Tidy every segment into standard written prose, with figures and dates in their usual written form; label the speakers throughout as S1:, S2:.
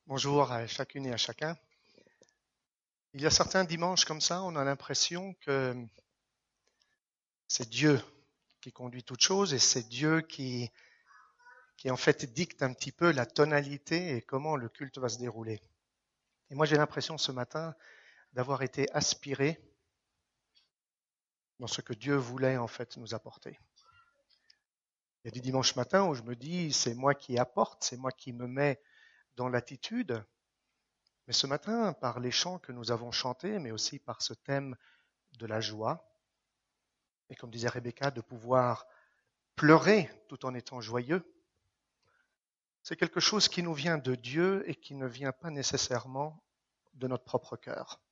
S1: Bonjour à chacune et à chacun. Il y a certains dimanches comme ça, on a l'impression que c'est Dieu qui conduit toutes choses et c'est Dieu qui en fait dicte un petit peu la tonalité et comment le culte va se dérouler. Et moi j'ai l'impression ce matin d'avoir été aspiré dans ce que Dieu voulait en fait nous apporter. Il y a des dimanches matins où je me dis c'est moi qui apporte, c'est moi qui me mets dans l'attitude. Mais ce matin, par les chants que nous avons chantés, mais aussi par ce thème de la joie, et comme disait Rebecca, de pouvoir pleurer tout en étant joyeux, c'est quelque chose qui nous vient de Dieu et qui ne vient pas nécessairement de notre propre cœur.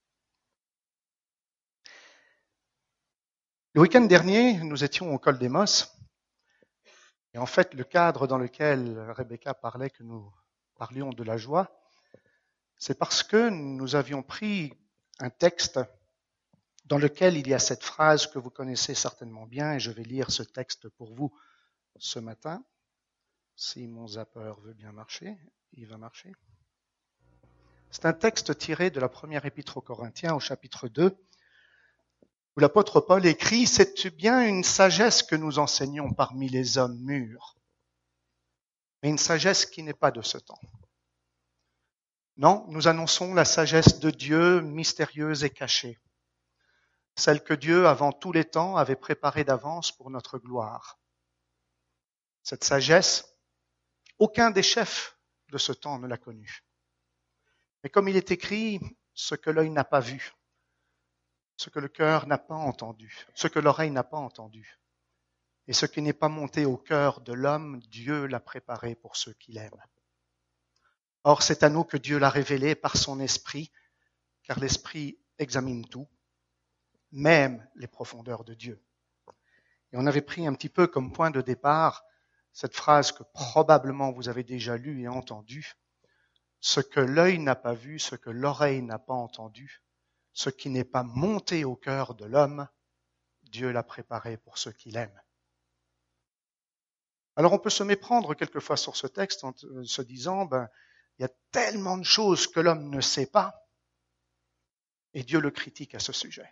S1: Le week-end dernier, nous étions au col d'Émos, et en fait, le cadre dans lequel Rebecca parlait que nous parlions de la joie, c'est parce que nous avions pris un texte dans lequel il y a cette phrase que vous connaissez certainement bien, et je vais lire ce texte pour vous ce matin. Si mon zapper veut bien marcher, il va marcher. C'est un texte tiré de la première épître aux Corinthiens au chapitre 2, où l'apôtre Paul écrit « C'est bien une sagesse que nous enseignons parmi les hommes mûrs, mais une sagesse qui n'est pas de ce temps. Non, nous annonçons la sagesse de Dieu mystérieuse et cachée, celle que Dieu, avant tous les temps, avait préparée d'avance pour notre gloire. Cette sagesse, aucun des chefs de ce temps ne l'a connue. Mais comme il est écrit, ce que l'œil n'a pas vu, ce que le cœur n'a pas entendu, ce que l'oreille n'a pas entendu, et ce qui n'est pas monté au cœur de l'homme, Dieu l'a préparé pour ceux qui l'aiment. Or, c'est à nous que Dieu l'a révélé par son esprit, car l'esprit examine tout, même les profondeurs de Dieu. Et on avait pris un petit peu comme point de départ cette phrase que probablement vous avez déjà lue et entendue. Ce que l'œil n'a pas vu, ce que l'oreille n'a pas entendu, ce qui n'est pas monté au cœur de l'homme, Dieu l'a préparé pour ceux qui l'aiment. Alors on peut se méprendre quelquefois sur ce texte en se disant, il y a tellement de choses que l'homme ne sait pas, et Dieu le critique à ce sujet.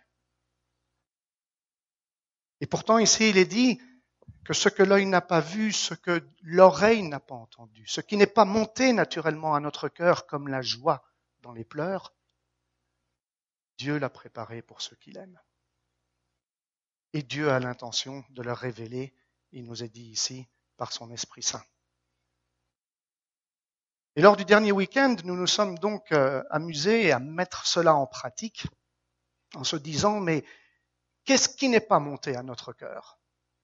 S1: Et pourtant ici il est dit que ce que l'œil n'a pas vu, ce que l'oreille n'a pas entendu, ce qui n'est pas monté naturellement à notre cœur comme la joie dans les pleurs, Dieu l'a préparé pour ceux qui l'aiment. Et Dieu a l'intention de leur révéler, il nous est dit ici, par son Esprit Saint. Et lors du dernier week-end, nous nous sommes donc amusés à mettre cela en pratique en se disant, mais qu'est-ce qui n'est pas monté à notre cœur ?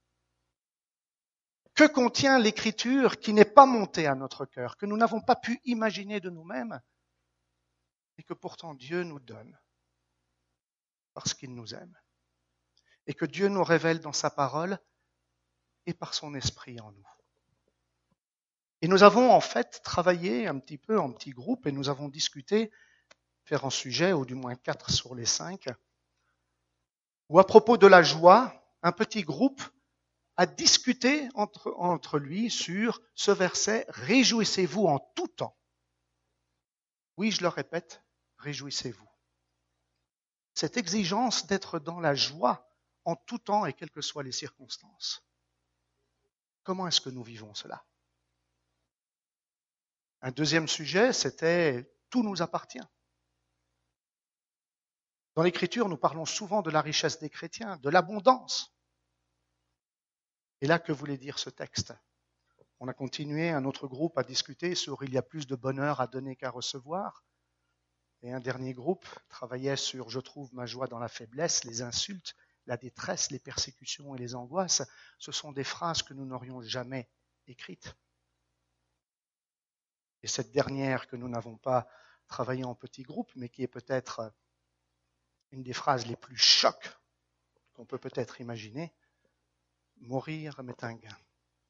S1: Que contient l'Écriture qui n'est pas montée à notre cœur, que nous n'avons pas pu imaginer de nous-mêmes et que pourtant Dieu nous donne parce qu'il nous aime et que Dieu nous révèle dans sa parole et par son Esprit en nous. Et nous avons en fait travaillé un petit peu en petits groupes et nous avons discuté, faire un sujet, ou du moins 4 sur les 5, où à propos de la joie, un petit groupe a discuté entre lui sur ce verset « Réjouissez-vous en tout temps ». Oui, je le répète, réjouissez-vous. Cette exigence d'être dans la joie en tout temps et quelles que soient les circonstances. Comment est-ce que nous vivons cela ? Un deuxième sujet, c'était « Tout nous appartient ». Dans l'Écriture, nous parlons souvent de la richesse des chrétiens, de l'abondance. Et là, que voulait dire ce texte ? On a continué, un autre groupe, à discuter sur « Il y a plus de bonheur à donner qu'à recevoir ». Et un dernier groupe travaillait sur « Je trouve ma joie dans la faiblesse », les insultes, la détresse, les persécutions et les angoisses. Ce sont des phrases que nous n'aurions jamais écrites. Et cette dernière que nous n'avons pas travaillée en petit groupe, mais qui est peut-être une des phrases les plus chocs qu'on peut peut-être imaginer, mourir m'est un gain.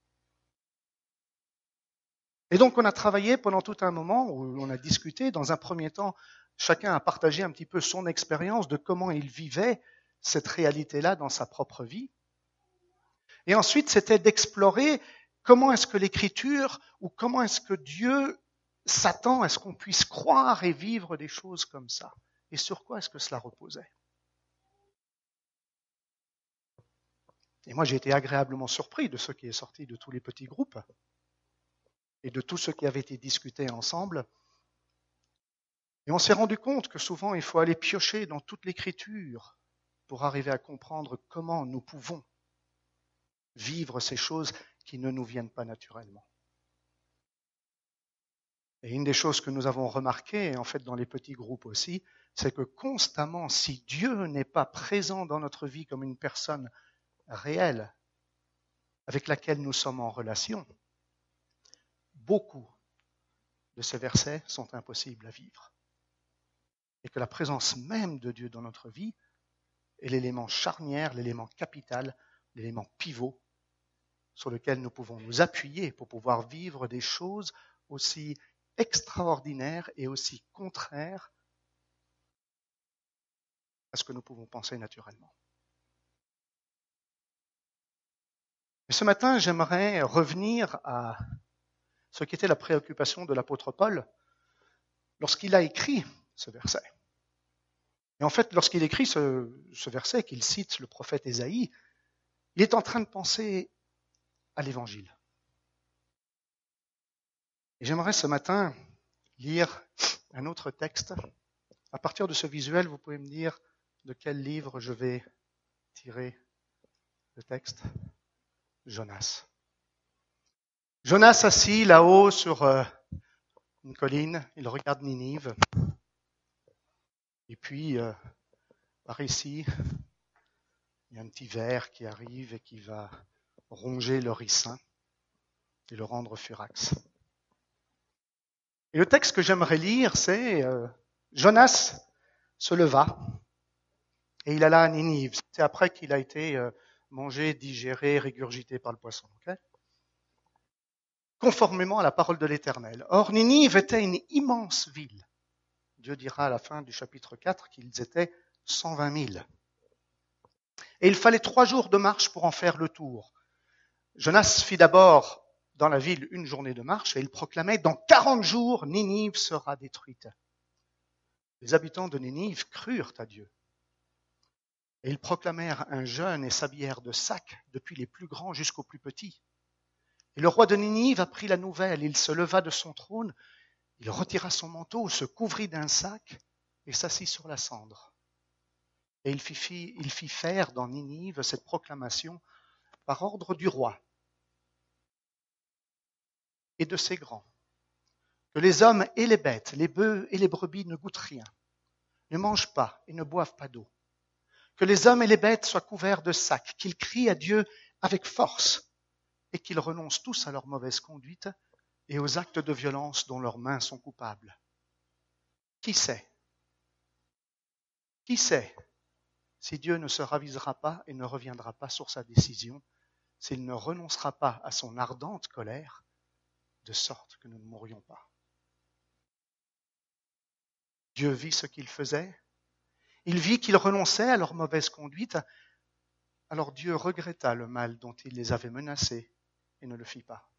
S1: Et donc on a travaillé pendant tout un moment où on a discuté. Dans un premier temps, chacun a partagé un petit peu son expérience de comment il vivait cette réalité-là dans sa propre vie. Et ensuite, c'était d'explorer comment est-ce que l'Écriture ou comment est-ce que Dieu s'attend à ce qu'on puisse croire et vivre des choses comme ça? Et sur quoi est-ce que cela reposait? Et moi, j'ai été agréablement surpris de ce qui est sorti de tous les petits groupes et de tout ce qui avait été discuté ensemble. Et on s'est rendu compte que souvent, il faut aller piocher dans toute l'Écriture pour arriver à comprendre comment nous pouvons vivre ces choses qui ne nous viennent pas naturellement. Et une des choses que nous avons remarquées, en fait dans les petits groupes aussi, c'est que constamment, si Dieu n'est pas présent dans notre vie comme une personne réelle avec laquelle nous sommes en relation, beaucoup de ces versets sont impossibles à vivre. Et que la présence même de Dieu dans notre vie est l'élément charnière, l'élément capital, l'élément pivot sur lequel nous pouvons nous appuyer pour pouvoir vivre des choses aussi extraordinaires et aussi contraires à ce que nous pouvons penser naturellement. Mais ce matin, j'aimerais revenir à ce qui était la préoccupation de l'apôtre Paul lorsqu'il a écrit ce verset. Et en fait, lorsqu'il écrit ce verset, qu'il cite le prophète Ésaïe, il est en train de penser à l'Évangile. Et j'aimerais ce matin lire un autre texte. À partir de ce visuel, vous pouvez me dire de quel livre je vais tirer le texte? Jonas. Jonas assis là-haut sur une colline, il regarde Ninive. Et puis, par ici, il y a un petit ver qui arrive et qui va ronger le ricin et le rendre furax. Et le texte que j'aimerais lire, c'est Jonas se leva et il alla à Ninive. C'est après qu'il a été mangé, digéré, régurgité par le poisson. Okay? Conformément à la parole de l'Éternel. Or, Ninive était une immense ville. Dieu dira à la fin du chapitre 4 qu'ils étaient 120 000. Et il fallait 3 jours de marche pour en faire le tour. Jonas fit d'abord dans la ville une journée de marche et il proclamait « Dans 40 jours, Ninive sera détruite ». Les habitants de Ninive crurent à Dieu. Et ils proclamèrent un jeûne et s'habillèrent de sacs, depuis les plus grands jusqu'aux plus petits. Et le roi de Ninive apprit la nouvelle, il se leva de son trône, il retira son manteau, se couvrit d'un sac et s'assit sur la cendre. Et il fit faire dans Ninive cette proclamation par ordre du roi et de ses grands, que les hommes et les bêtes, les bœufs et les brebis ne goûtent rien, ne mangent pas et ne boivent pas d'eau, que les hommes et les bêtes soient couverts de sacs, qu'ils crient à Dieu avec force et qu'ils renoncent tous à leur mauvaise conduite et aux actes de violence dont leurs mains sont coupables. Qui sait si Dieu ne se ravisera pas et ne reviendra pas sur sa décision, s'il ne renoncera pas à son ardente colère, de sorte que nous ne mourions pas. Dieu vit ce qu'ils faisaient, il vit qu'ils renonçaient à leur mauvaise conduite, alors Dieu regretta le mal dont il les avait menacés et ne le fit pas.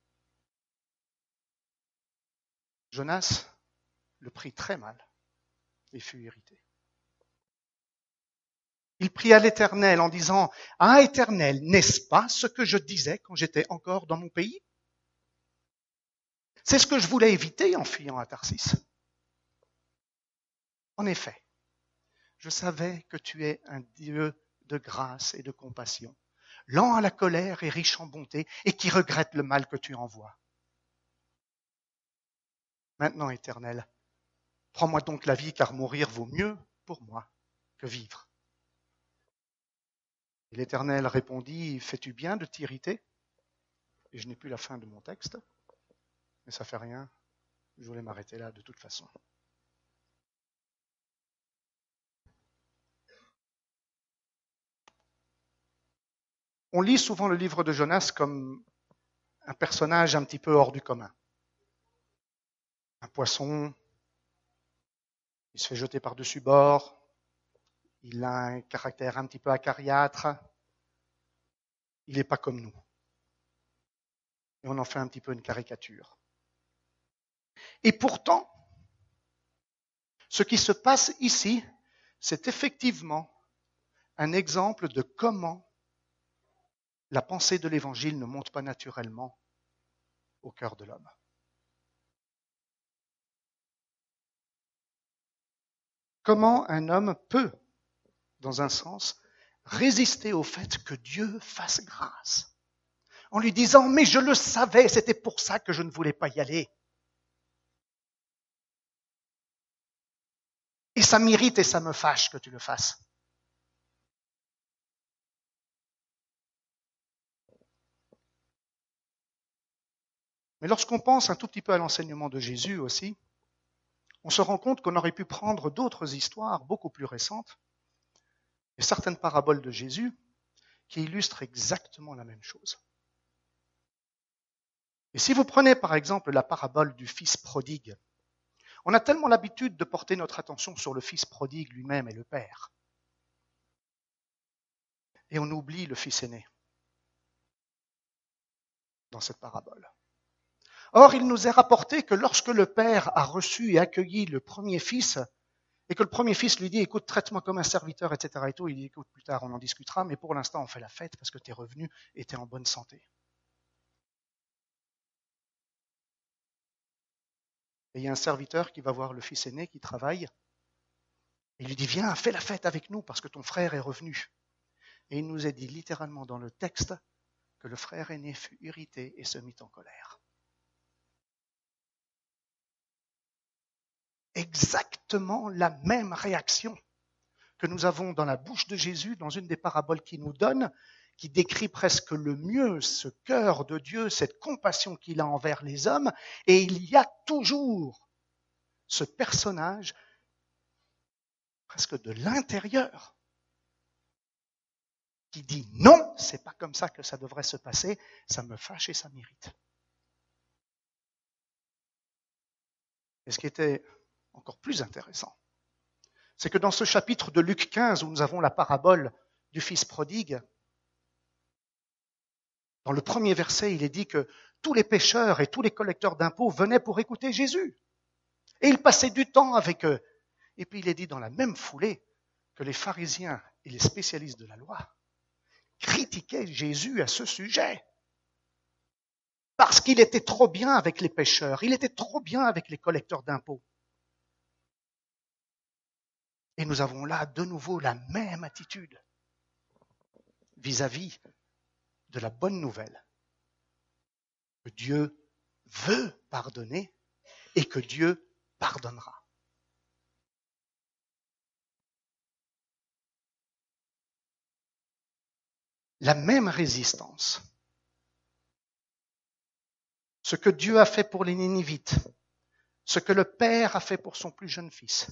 S1: Jonas le prit très mal et fut irrité. Il pria l'Éternel en disant « Ah, Éternel, n'est-ce pas ce que je disais quand j'étais encore dans mon pays ? C'est ce que je voulais éviter en fuyant à Tarsis. En effet, je savais que tu es un Dieu de grâce et de compassion, lent à la colère et riche en bonté, et qui regrette le mal que tu envoies. Maintenant, Éternel, prends-moi donc la vie, car mourir vaut mieux pour moi que vivre. » Et l'Éternel répondit, « Fais-tu bien de t'irriter ?» Et je n'ai plus la fin de mon texte, mais ça fait rien, je voulais m'arrêter là de toute façon. On lit souvent le livre de Jonas comme un personnage un petit peu hors du commun. Un poisson, il se fait jeter par-dessus bord, il a un caractère un petit peu acariâtre, il n'est pas comme nous. Et on en fait un petit peu une caricature. Et pourtant, ce qui se passe ici, c'est effectivement un exemple de comment la pensée de l'Évangile ne monte pas naturellement au cœur de l'homme. Comment un homme peut, dans un sens, résister au fait que Dieu fasse grâce, en lui disant « Mais je le savais, c'était pour ça que je ne voulais pas y aller. » Et ça m'irrite et ça me fâche que tu le fasses. Mais lorsqu'on pense un tout petit peu à l'enseignement de Jésus aussi, on se rend compte qu'on aurait pu prendre d'autres histoires beaucoup plus récentes et certaines paraboles de Jésus qui illustrent exactement la même chose. Et si vous prenez par exemple la parabole du fils prodigue, on a tellement l'habitude de porter notre attention sur le fils prodigue lui-même et le père. Et on oublie le fils aîné dans cette parabole. Or, il nous est rapporté que lorsque le père a reçu et accueilli le premier fils, et que le premier fils lui dit, écoute, traite-moi comme un serviteur, etc. Et tout, il dit, écoute, plus tard on en discutera, mais pour l'instant on fait la fête parce que tu es revenu et tu es en bonne santé. Et il y a un serviteur qui va voir le fils aîné qui travaille, et il lui dit, viens, fais la fête avec nous parce que ton frère est revenu. Et il nous est dit littéralement dans le texte que le frère aîné fut irrité et se mit en colère. Exactement la même réaction que nous avons dans la bouche de Jésus, dans une des paraboles qu'il nous donne, qui décrit presque le mieux ce cœur de Dieu, cette compassion qu'il a envers les hommes. Et il y a toujours ce personnage, presque de l'intérieur, qui dit non, c'est pas comme ça que ça devrait se passer, ça me fâche et ça m'irrite. Et ce qui était encore plus intéressant, c'est que dans ce chapitre de Luc 15, où nous avons la parabole du fils prodigue, dans le premier verset, il est dit que tous les pécheurs et tous les collecteurs d'impôts venaient pour écouter Jésus. Et ils passaient du temps avec eux. Et puis il est dit dans la même foulée que les pharisiens et les spécialistes de la loi critiquaient Jésus à ce sujet. Parce qu'il était trop bien avec les pécheurs, il était trop bien avec les collecteurs d'impôts. Et nous avons là de nouveau la même attitude vis-à-vis de la bonne nouvelle, que Dieu veut pardonner et que Dieu pardonnera. La même résistance. Ce que Dieu a fait pour les Nénivites, ce que le Père a fait pour son plus jeune fils,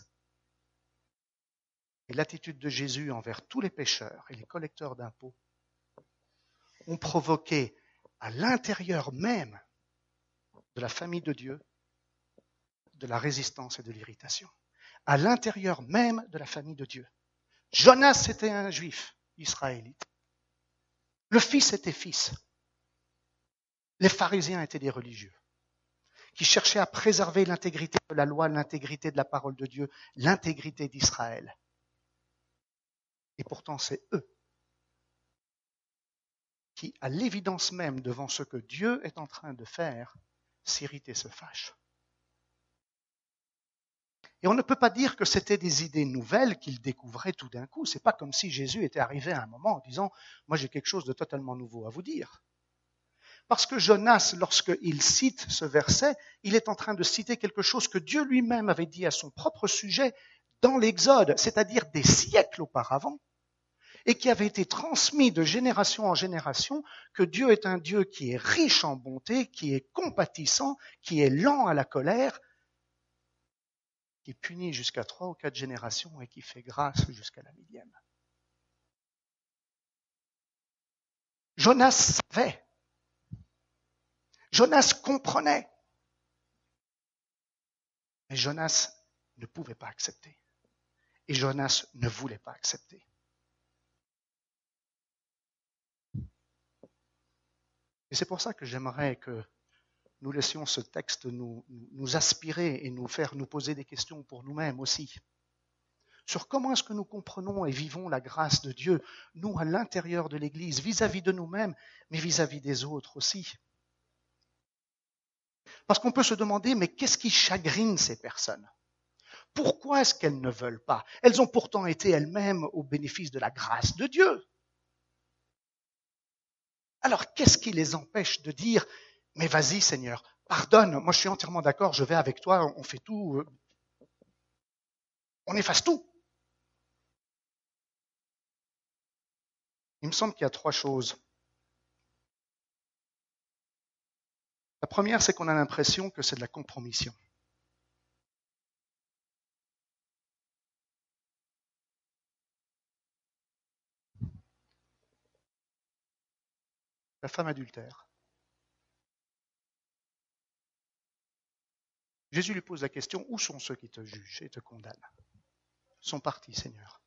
S1: et l'attitude de Jésus envers tous les pécheurs et les collecteurs d'impôts ont provoqué à l'intérieur même de la famille de Dieu de la résistance et de l'irritation. À l'intérieur même de la famille de Dieu. Jonas était un juif israélite. Le fils était fils. Les pharisiens étaient des religieux qui cherchaient à préserver l'intégrité de la loi, l'intégrité de la parole de Dieu, l'intégrité d'Israël. Et pourtant, c'est eux qui, à l'évidence même devant ce que Dieu est en train de faire, s'irritent et se fâchent. Et on ne peut pas dire que c'était des idées nouvelles qu'ils découvraient tout d'un coup. C'est pas comme si Jésus était arrivé à un moment en disant « Moi, j'ai quelque chose de totalement nouveau à vous dire ». Parce que Jonas, lorsqu'il cite ce verset, il est en train de citer quelque chose que Dieu lui-même avait dit à son propre sujet dans l'Exode, c'est-à-dire des siècles auparavant, et qui avait été transmis de génération en génération, que Dieu est un Dieu qui est riche en bonté, qui est compatissant, qui est lent à la colère, qui punit jusqu'à 3 ou 4 générations et qui fait grâce jusqu'à la millième. Jonas savait. Jonas comprenait. Mais Jonas ne pouvait pas accepter. Et Jonas ne voulait pas accepter. Et c'est pour ça que j'aimerais que nous laissions ce texte nous aspirer et nous faire nous poser des questions pour nous-mêmes aussi. Sur comment est-ce que nous comprenons et vivons la grâce de Dieu, nous, à l'intérieur de l'Église, vis-à-vis de nous-mêmes, mais vis-à-vis des autres aussi. Parce qu'on peut se demander, mais qu'est-ce qui chagrine ces personnes ? Pourquoi est-ce qu'elles ne veulent pas ? Elles ont pourtant été elles-mêmes au bénéfice de la grâce de Dieu. Alors, qu'est-ce qui les empêche de dire, mais vas-y Seigneur, pardonne, moi je suis entièrement d'accord, je vais avec toi, on fait tout, on efface tout. Il me semble qu'il y a 3 choses. La première, c'est qu'on a l'impression que c'est de la compromission. La femme adultère. Jésus lui pose la question, où sont ceux qui te jugent et te condamnent ? Ils sont partis, Seigneur.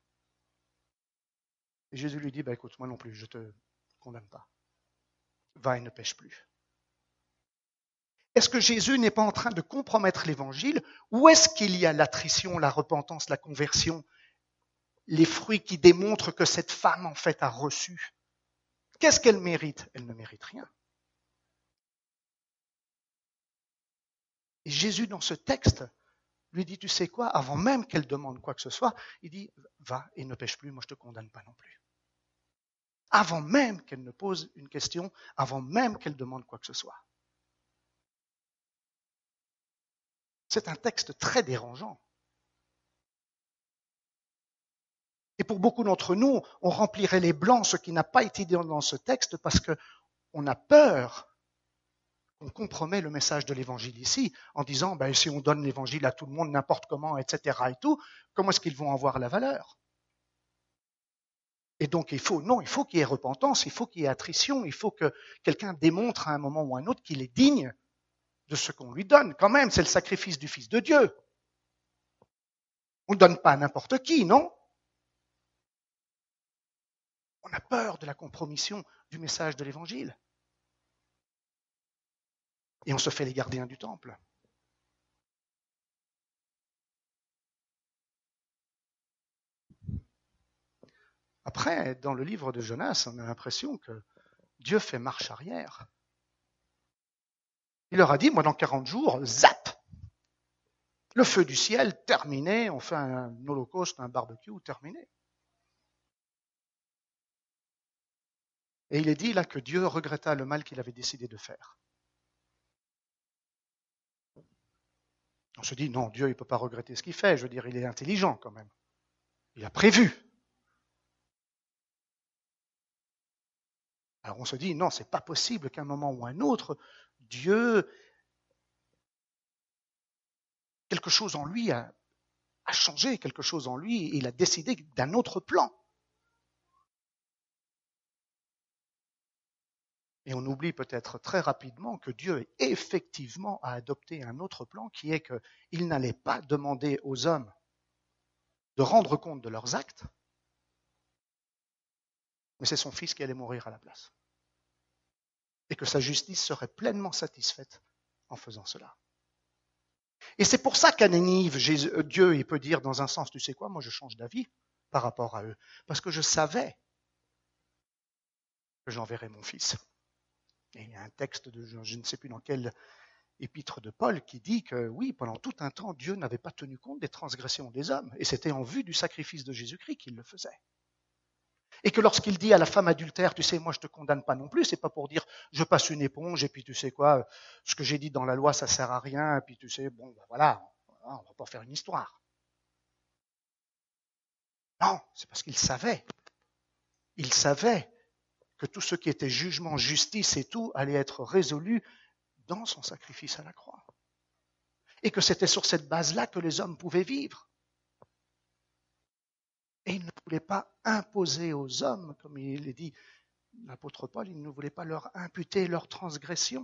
S1: Et Jésus lui dit, écoute, moi non plus, je ne te condamne pas. Va et ne pêche plus. Est-ce que Jésus n'est pas en train de compromettre l'évangile ou est-ce qu'il y a l'attrition, la repentance, la conversion, les fruits qui démontrent que cette femme en fait a reçu ? Qu'est-ce qu'elle mérite ? Elle ne mérite rien. Et Jésus, dans ce texte, lui dit, tu sais quoi, avant même qu'elle demande quoi que ce soit, il dit, va et ne pêche plus, moi je ne te condamne pas non plus. Avant même qu'elle ne pose une question, avant même qu'elle demande quoi que ce soit. C'est un texte très dérangeant. Et pour beaucoup d'entre nous, on remplirait les blancs, ce qui n'a pas été dit dans ce texte, parce qu'on a peur qu'on compromet le message de l'évangile ici, en disant, si on donne l'évangile à tout le monde, n'importe comment, etc. et tout, comment est-ce qu'ils vont avoir la valeur ? Et donc il faut qu'il y ait repentance, il faut qu'il y ait attrition, il faut que quelqu'un démontre à un moment ou à un autre qu'il est digne de ce qu'on lui donne. Quand même, c'est le sacrifice du Fils de Dieu. On ne donne pas à n'importe qui, non ? On a peur de la compromission du message de l'évangile. Et on se fait les gardiens du temple. Après, dans le livre de Jonas, on a l'impression que Dieu fait marche arrière. Il leur a dit, moi dans 40 jours, zap ! Le feu du ciel, terminé, on fait un holocauste, un barbecue, terminé. Et il est dit là que Dieu regretta le mal qu'il avait décidé de faire. On se dit, non, Dieu il ne peut pas regretter ce qu'il fait, je veux dire, il est intelligent quand même. Il a prévu. Alors on se dit, non, c'est pas possible qu'à un moment ou un autre, Dieu, quelque chose en lui a changé, quelque chose en lui, il a décidé d'un autre plan. Et on oublie peut-être très rapidement que Dieu effectivement a adopté un autre plan qui est qu'il n'allait pas demander aux hommes de rendre compte de leurs actes, mais c'est son Fils qui allait mourir à la place. Et que sa justice serait pleinement satisfaite en faisant cela. Et c'est pour ça qu'à Nénive, Dieu il peut dire dans un sens, tu sais quoi, moi je change d'avis par rapport à eux, parce que je savais que j'enverrais mon Fils. Et il y a un texte de je ne sais plus dans quel épître de Paul qui dit que oui, pendant tout un temps, Dieu n'avait pas tenu compte des transgressions des hommes, et c'était en vue du sacrifice de Jésus-Christ qu'il le faisait. Et que lorsqu'il dit à la femme adultère, tu sais, moi je te condamne pas non plus, c'est pas pour dire je passe une éponge et puis tu sais quoi, ce que j'ai dit dans la loi ça sert à rien, et puis tu sais, bon voilà, on va pas faire une histoire. Non, c'est parce qu'il savait. Il savait que tout ce qui était jugement, justice et tout allait être résolu dans son sacrifice à la croix. Et que c'était sur cette base-là que les hommes pouvaient vivre. Et il ne voulait pas imposer aux hommes, comme il est dit, l'apôtre Paul, il ne voulait pas leur imputer leur transgression.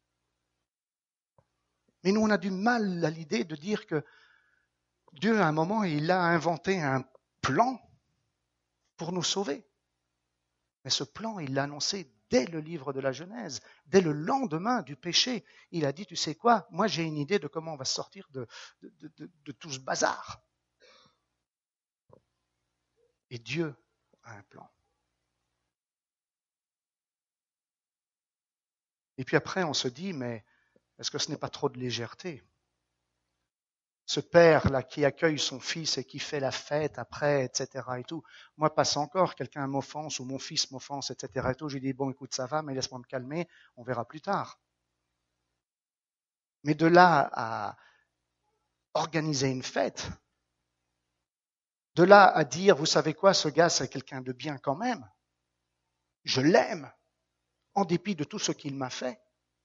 S1: Mais nous, on a du mal à l'idée de dire que Dieu, à un moment, il a inventé un plan pour nous sauver. Mais ce plan, il l'a annoncé dès le livre de la Genèse, dès le lendemain du péché, il a dit, tu sais quoi, moi j'ai une idée de comment on va sortir de tout ce bazar. Et Dieu a un plan. Et puis après, on se dit, mais est-ce que ce n'est pas trop de légèreté? Ce père-là qui accueille son fils et qui fait la fête après, etc. et tout. Moi, passe encore, quelqu'un m'offense ou mon fils m'offense, etc. et tout. Je lui dis, bon, écoute, ça va, mais laisse-moi me calmer, on verra plus tard. Mais de là à organiser une fête, de là à dire, vous savez quoi, ce gars, c'est quelqu'un de bien quand même. Je l'aime, en dépit de tout ce qu'il m'a fait.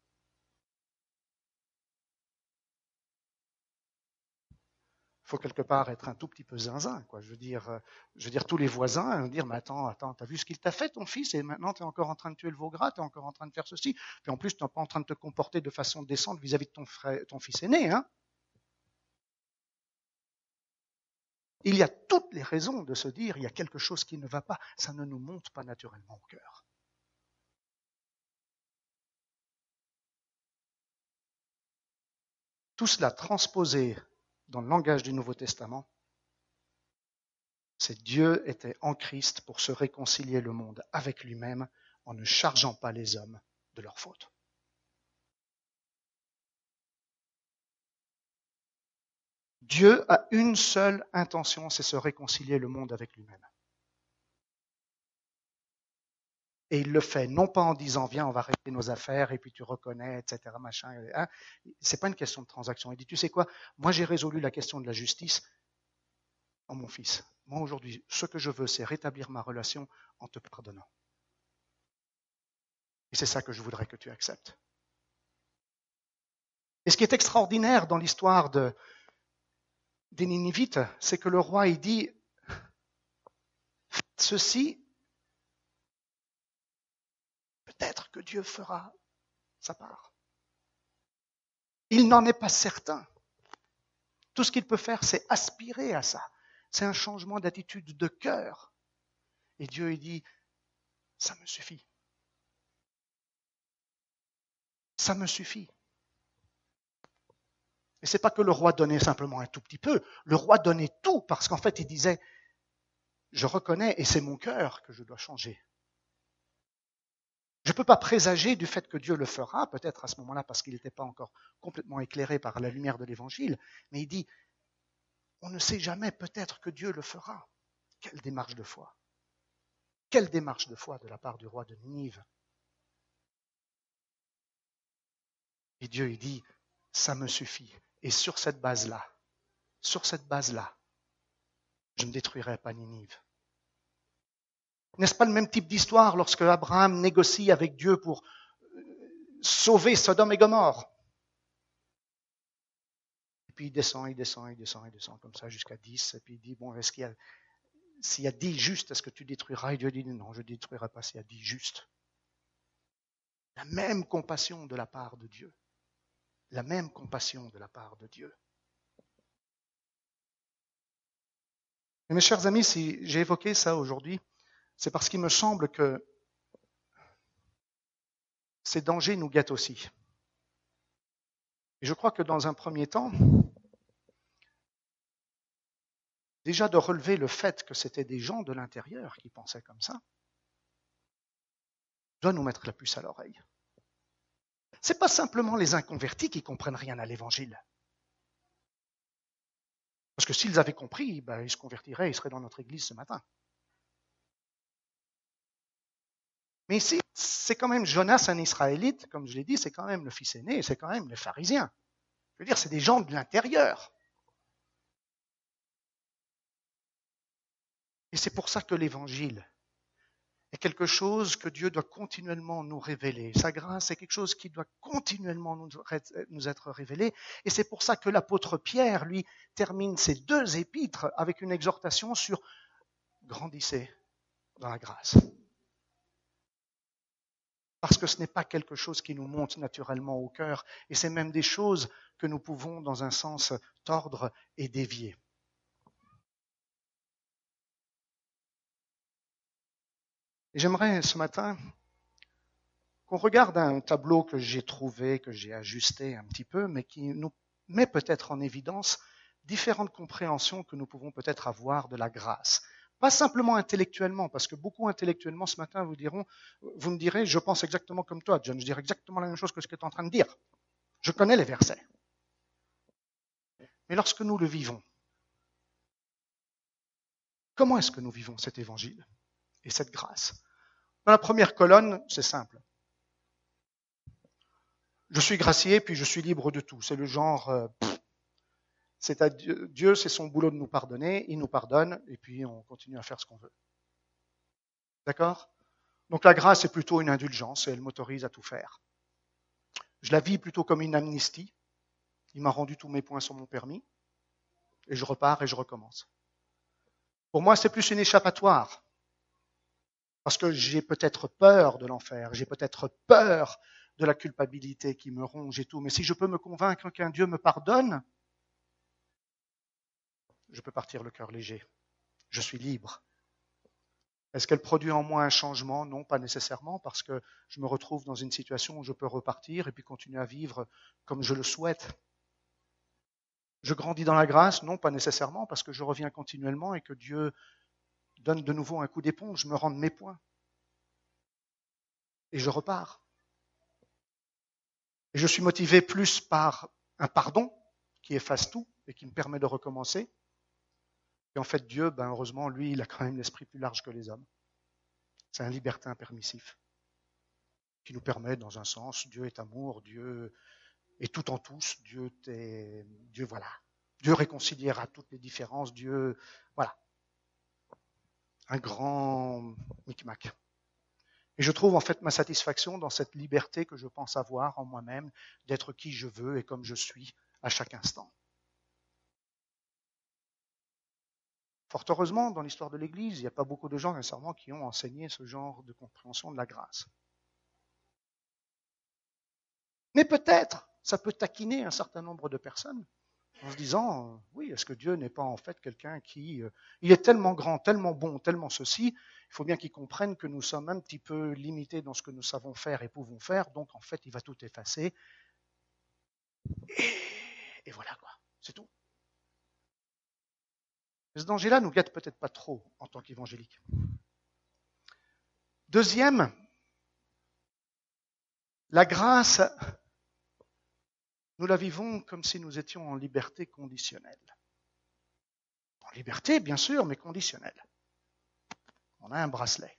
S1: Il faut quelque part être un tout petit peu zinzin, quoi. Je veux dire, tous les voisins vont dire, mais attends, t'as vu ce qu'il t'a fait, ton fils, et maintenant t'es encore en train de tuer le veau gras, t'es encore en train de faire ceci, puis en plus t'es pas en train de te comporter de façon décente vis-à-vis de ton fils aîné, hein. Il y a toutes les raisons de se dire, il y a quelque chose qui ne va pas, ça ne nous monte pas naturellement au cœur. Tout cela transposé dans le langage du Nouveau Testament, c'est Dieu était en Christ pour se réconcilier le monde avec lui-même en ne chargeant pas les hommes de leurs fautes. Dieu a une seule intention, c'est se réconcilier le monde avec lui-même. Et il le fait non pas en disant viens, on va régler nos affaires et puis tu reconnais, etc. Machin. Hein. C'est pas une question de transaction. Il dit tu sais quoi, moi j'ai résolu la question de la justice en mon fils. Moi aujourd'hui, ce que je veux, c'est rétablir ma relation en te pardonnant. Et c'est ça que je voudrais que tu acceptes. Et ce qui est extraordinaire dans l'histoire des Ninivites, c'est que le roi, il dit, ceci, peut-être que Dieu fera sa part. Il n'en est pas certain. Tout ce qu'il peut faire, c'est aspirer à ça. C'est un changement d'attitude de cœur. Et Dieu, il dit, ça me suffit. Ça me suffit. Et c'est pas que le roi donnait simplement un tout petit peu. Le roi donnait tout parce qu'en fait, il disait, je reconnais et c'est mon cœur que je dois changer. Je ne peux pas présager du fait que Dieu le fera, peut-être à ce moment-là parce qu'il n'était pas encore complètement éclairé par la lumière de l'Évangile, mais il dit, on ne sait jamais, peut-être que Dieu le fera. Quelle démarche de foi. Quelle démarche de foi de la part du roi de Ninive. Et Dieu, il dit, ça me suffit. Et sur cette base-là, je ne détruirai pas Ninive. N'est-ce pas le même type d'histoire lorsque Abraham négocie avec Dieu pour sauver Sodome et Gomorrhe? Et puis il descend comme ça jusqu'à 10. Et puis il dit, bon, s'il y a 10 justes, est-ce que tu détruiras? Et Dieu dit, non, je ne détruirai pas s'il y a 10 justes. La même compassion de la part de Dieu. La même compassion de la part de Dieu. Et mes chers amis, si j'ai évoqué ça aujourd'hui, c'est parce qu'il me semble que ces dangers nous guettent aussi. Et je crois que dans un premier temps, déjà de relever le fait que c'était des gens de l'intérieur qui pensaient comme ça, doit nous mettre la puce à l'oreille. Ce n'est pas simplement les inconvertis qui comprennent rien à l'évangile. Parce que s'ils avaient compris, ils se convertiraient, ils seraient dans notre église ce matin. Mais ici, c'est quand même Jonas, un Israélite, comme je l'ai dit, c'est quand même le fils aîné, c'est quand même les pharisiens. Je veux dire, c'est des gens de l'intérieur. Et c'est pour ça que l'évangile est quelque chose que Dieu doit continuellement nous révéler. Sa grâce est quelque chose qui doit continuellement nous être révélé. Et c'est pour ça que l'apôtre Pierre, lui, termine ses 2 épîtres avec une exhortation sur grandissez dans la grâce. Parce que ce n'est pas quelque chose qui nous monte naturellement au cœur, et c'est même des choses que nous pouvons, dans un sens, tordre et dévier. Et j'aimerais ce matin qu'on regarde un tableau que j'ai trouvé, que j'ai ajusté un petit peu, mais qui nous met peut-être en évidence différentes compréhensions que nous pouvons peut-être avoir de la grâce. Pas simplement intellectuellement, parce que beaucoup intellectuellement ce matin vous me direz, je pense exactement comme toi, John, je dirais exactement la même chose que ce que tu es en train de dire. Je connais les versets. Mais lorsque nous le vivons, comment est-ce que nous vivons cet évangile et cette grâce? Dans la première colonne, c'est simple. Je suis gracié, puis je suis libre de tout. C'est le genre, c'est à Dieu, c'est son boulot de nous pardonner, il nous pardonne, et puis on continue à faire ce qu'on veut. D'accord? Donc la grâce est plutôt une indulgence et elle m'autorise à tout faire. Je la vis plutôt comme une amnistie. Il m'a rendu tous mes points sur mon permis, et je repars et je recommence. Pour moi, c'est plus une échappatoire, parce que j'ai peut-être peur de l'enfer, j'ai peut-être peur de la culpabilité qui me ronge et tout, mais si je peux me convaincre qu'un Dieu me pardonne, je peux partir le cœur léger. Je suis libre. Est-ce qu'elle produit en moi un changement? Non, pas nécessairement, parce que je me retrouve dans une situation où je peux repartir et puis continuer à vivre comme je le souhaite. Je grandis dans la grâce? Non, pas nécessairement, parce que je reviens continuellement et que Dieu donne de nouveau un coup d'éponge, me rende mes points. Et je repars. Et je suis motivé plus par un pardon qui efface tout et qui me permet de recommencer. Et en fait, Dieu, heureusement, lui, il a quand même l'esprit plus large que les hommes. C'est un libertin permissif qui nous permet, dans un sens, Dieu est amour, Dieu est tout en tous, Dieu voilà. Dieu réconciliera toutes les différences, Dieu, voilà. Un grand micmac. Et je trouve en fait ma satisfaction dans cette liberté que je pense avoir en moi-même, d'être qui je veux et comme je suis à chaque instant. Fort heureusement, dans l'histoire de l'Église, il n'y a pas beaucoup de gens nécessairement qui ont enseigné ce genre de compréhension de la grâce. Mais peut-être, ça peut taquiner un certain nombre de personnes en se disant, oui, est-ce que Dieu n'est pas en fait quelqu'un qui, il est tellement grand, tellement bon, tellement ceci, il faut bien qu'il comprenne que nous sommes un petit peu limités dans ce que nous savons faire et pouvons faire, donc en fait, il va tout effacer. Et voilà quoi, c'est tout. Mais ce danger-là nous guette peut-être pas trop en tant qu'évangéliques. Deuxième, la grâce, nous la vivons comme si nous étions en liberté conditionnelle. En liberté, bien sûr, mais conditionnelle. On a un bracelet.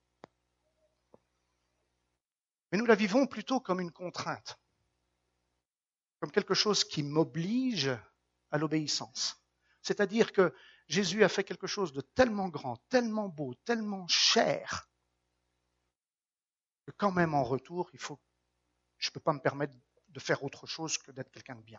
S1: Mais nous la vivons plutôt comme une contrainte, comme quelque chose qui m'oblige à l'obéissance. C'est-à-dire que Jésus a fait quelque chose de tellement grand, tellement beau, tellement cher, que quand même en retour, je ne peux pas me permettre de faire autre chose que d'être quelqu'un de bien.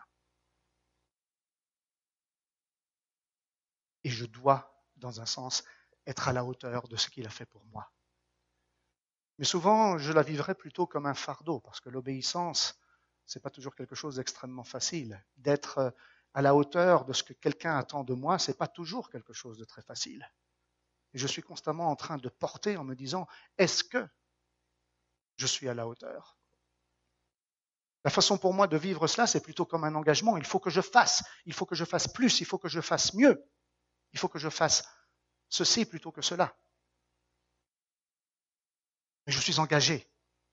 S1: Et je dois, dans un sens, être à la hauteur de ce qu'il a fait pour moi. Mais souvent, je la vivrai plutôt comme un fardeau, parce que l'obéissance, ce n'est pas toujours quelque chose d'extrêmement facile. D'être à la hauteur de ce que quelqu'un attend de moi, ce n'est pas toujours quelque chose de très facile. Et je suis constamment en train de porter en me disant, est-ce que je suis à la hauteur? La façon pour moi de vivre cela, c'est plutôt comme un engagement. Il faut que je fasse plus, il faut que je fasse mieux, il faut que je fasse ceci plutôt que cela. Mais je suis engagé.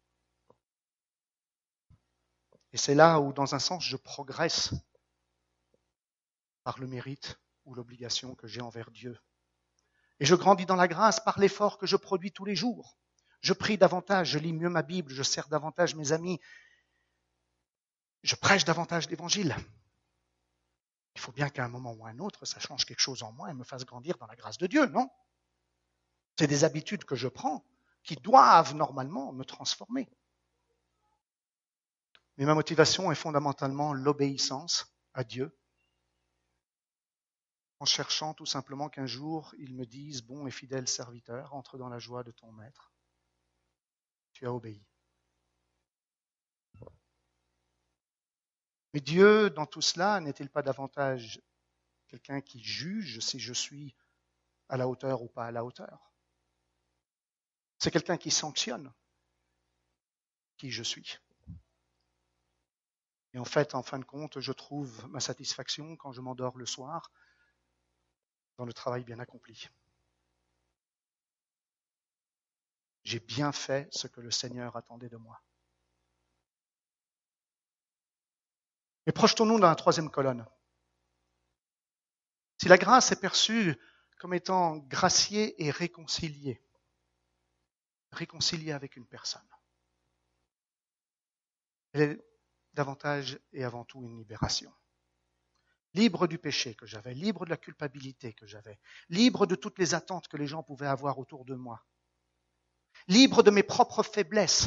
S1: Et c'est là où, dans un sens, je progresse par le mérite ou l'obligation que j'ai envers Dieu. Et je grandis dans la grâce par l'effort que je produis tous les jours. Je prie davantage, je lis mieux ma Bible, je sers davantage mes amis, je prêche davantage l'Évangile. Il faut bien qu'à un moment ou à un autre, ça change quelque chose en moi et me fasse grandir dans la grâce de Dieu, non? C'est des habitudes que je prends qui doivent normalement me transformer. Mais ma motivation est fondamentalement l'obéissance à Dieu, en cherchant tout simplement qu'un jour, il me dise, bon et fidèle serviteur, entre dans la joie de ton maître. Tu as obéi. Mais Dieu, dans tout cela, n'est-il pas davantage quelqu'un qui juge si je suis à la hauteur ou pas à la hauteur? C'est quelqu'un qui sanctionne. qui je suis. Et en fait, en fin de compte, je trouve ma satisfaction quand je m'endors le soir dans le travail bien accompli. J'ai bien fait ce que le Seigneur attendait de moi. Mais projetons-nous dans la troisième colonne. Si la grâce est perçue comme étant graciée et réconciliée avec une personne, elle est davantage et avant tout une libération. Libre du péché que j'avais, libre de la culpabilité que j'avais, libre de toutes les attentes que les gens pouvaient avoir autour de moi, libre de mes propres faiblesses,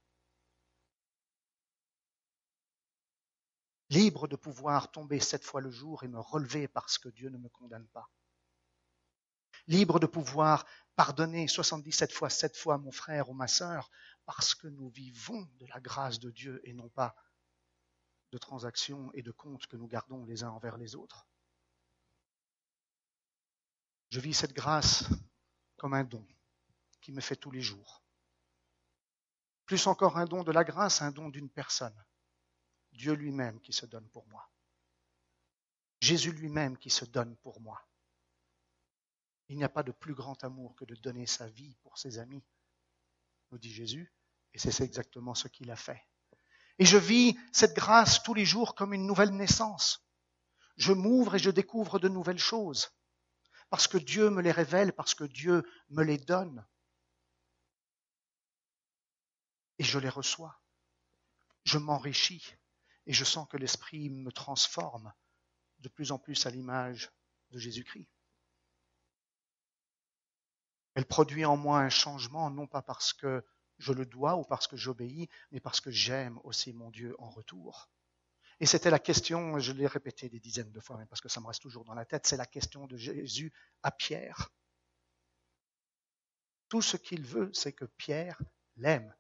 S1: libre de pouvoir tomber 7 fois le jour et me relever parce que Dieu ne me condamne pas, libre de pouvoir pardonner 77 fois, 7 fois mon frère ou ma sœur parce que nous vivons de la grâce de Dieu et non pas de transactions et de comptes que nous gardons les uns envers les autres. Je vis cette grâce comme un don qui me fait tous les jours. Plus encore un don de la grâce, un don d'une personne. Dieu lui-même qui se donne pour moi. Jésus lui-même qui se donne pour moi. Il n'y a pas de plus grand amour que de donner sa vie pour ses amis, nous dit Jésus, et c'est exactement ce qu'il a fait. Et je vis cette grâce tous les jours comme une nouvelle naissance. Je m'ouvre et je découvre de nouvelles choses, parce que Dieu me les révèle, parce que Dieu me les donne. Et je les reçois. Je m'enrichis et je sens que l'Esprit me transforme de plus en plus à l'image de Jésus-Christ. Elle produit en moi un changement, non pas parce que je le dois ou parce que j'obéis, mais parce que j'aime aussi mon Dieu en retour. Et c'était la question, je l'ai répété des dizaines de fois, parce que ça me reste toujours dans la tête, c'est la question de Jésus à Pierre. Tout ce qu'il veut, c'est que Pierre l'aime.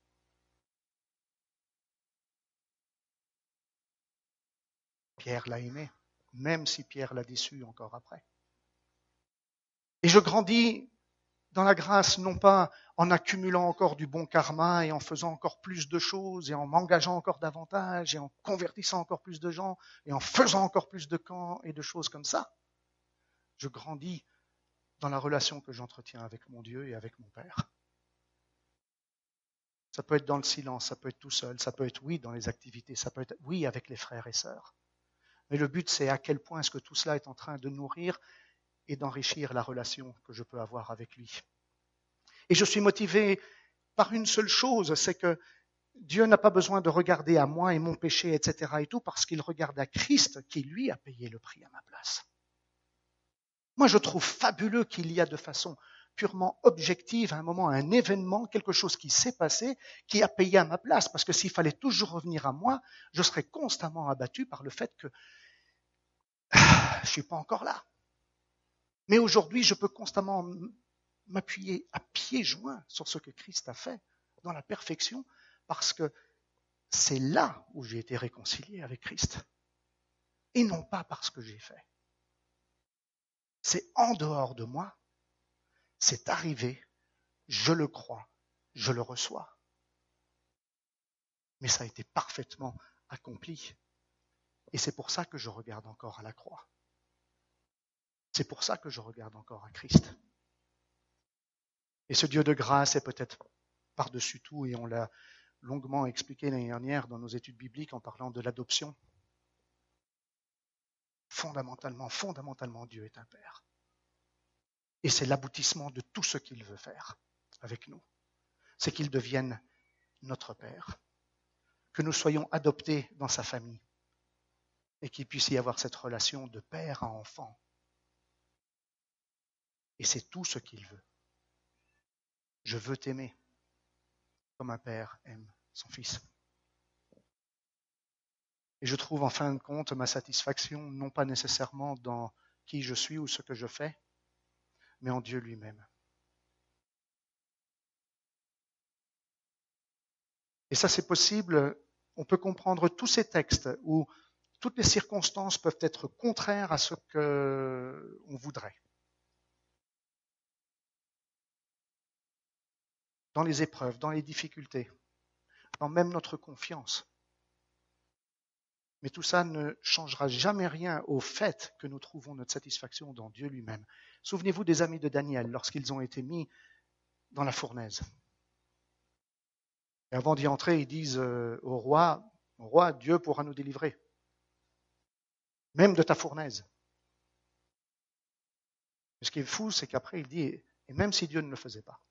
S1: Pierre l'a aimé, même si Pierre l'a déçu encore après. Et je grandis dans la grâce, non pas en accumulant encore du bon karma et en faisant encore plus de choses et en m'engageant encore davantage et en convertissant encore plus de gens et en faisant encore plus de camps et de choses comme ça. Je grandis dans la relation que j'entretiens avec mon Dieu et avec mon Père. Ça peut être dans le silence, ça peut être tout seul, ça peut être oui dans les activités, ça peut être oui avec les frères et sœurs. Mais le but, c'est à quel point est-ce que tout cela est en train de nourrir et d'enrichir la relation que je peux avoir avec lui. Et je suis motivé par une seule chose, c'est que Dieu n'a pas besoin de regarder à moi et mon péché, etc. et tout, parce qu'il regarde à Christ qui, lui, a payé le prix à ma place. Moi, je trouve fabuleux qu'il y a de façon purement objective, à un moment, un événement, quelque chose qui s'est passé, qui a payé à ma place. Parce que s'il fallait toujours revenir à moi, je serais constamment abattu par le fait que je ne suis pas encore là. Mais aujourd'hui, je peux constamment m'appuyer à pieds joints sur ce que Christ a fait dans la perfection, parce que c'est là où j'ai été réconcilié avec Christ, et non pas parce que j'ai fait. C'est en dehors de moi, c'est arrivé, je le crois, je le reçois. Mais ça a été parfaitement accompli. Et c'est pour ça que je regarde encore à la croix. C'est pour ça que je regarde encore à Christ. Et ce Dieu de grâce est peut-être par-dessus tout, et on l'a longuement expliqué l'année dernière dans nos études bibliques en parlant de l'adoption. Fondamentalement, Dieu est un Père. Et c'est l'aboutissement de tout ce qu'il veut faire avec nous. C'est qu'il devienne notre Père, que nous soyons adoptés dans sa famille et qu'il puisse y avoir cette relation de père à enfant. Et c'est tout ce qu'il veut. Je veux t'aimer comme un père aime son fils. Et je trouve en fin de compte ma satisfaction non pas nécessairement dans qui je suis ou ce que je fais, mais en Dieu lui-même. Et ça, c'est possible. On peut comprendre tous ces textes où toutes les circonstances peuvent être contraires à ce qu'on voudrait. Dans les épreuves, dans les difficultés. dans même notre confiance. Mais tout ça ne changera jamais rien au fait que nous trouvons notre satisfaction dans Dieu lui-même. Souvenez-vous des amis de Daniel lorsqu'ils ont été mis dans la fournaise. Et avant d'y entrer, ils disent au roi, Dieu pourra nous délivrer, même de ta fournaise. Mais ce qui est fou, c'est qu'après, il dit, et même si Dieu ne le faisait pas,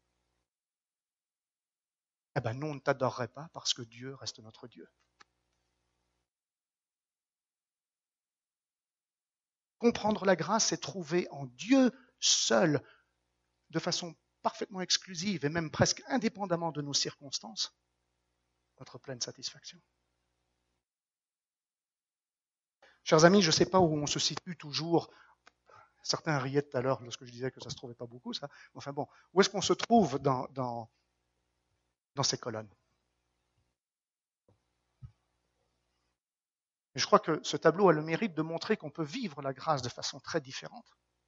S1: eh ben nous, on ne t'adorerait pas parce que Dieu reste notre Dieu. Comprendre la grâce, c'est trouver en Dieu seul, de façon parfaitement exclusive et même presque indépendamment de nos circonstances, notre pleine satisfaction. Chers amis, je ne sais pas où on se situe toujours. Certains riaient tout à l'heure lorsque je disais que ça ne se trouvait pas beaucoup, ça. Enfin bon, où est-ce qu'on se trouve dans ces colonnes? Et je crois que ce tableau a le mérite de montrer qu'on peut vivre la grâce de façon très différente.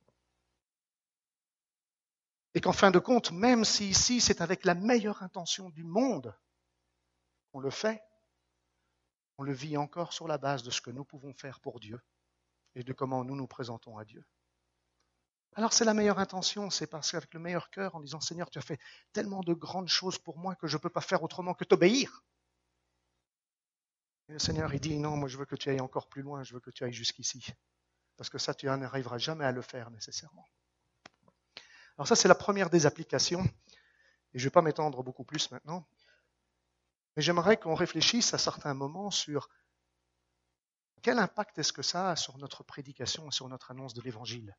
S1: Et qu'en fin de compte, même si ici c'est avec la meilleure intention du monde qu'on le fait, on le vit encore sur la base de ce que nous pouvons faire pour Dieu et de comment nous nous présentons à Dieu. Alors c'est la meilleure intention, c'est parce qu'avec le meilleur cœur, en disant Seigneur, tu as fait tellement de grandes choses pour moi que je ne peux pas faire autrement que t'obéir. Et le Seigneur, il dit non, moi je veux que tu ailles encore plus loin, je veux que tu ailles jusqu'ici. Parce que ça, tu n'arriveras jamais à le faire nécessairement. Alors ça, c'est la première des applications. Et je ne vais pas m'étendre beaucoup plus maintenant. Mais j'aimerais qu'on réfléchisse à certains moments sur quel impact est-ce que ça a sur notre prédication et sur notre annonce de l'Évangile.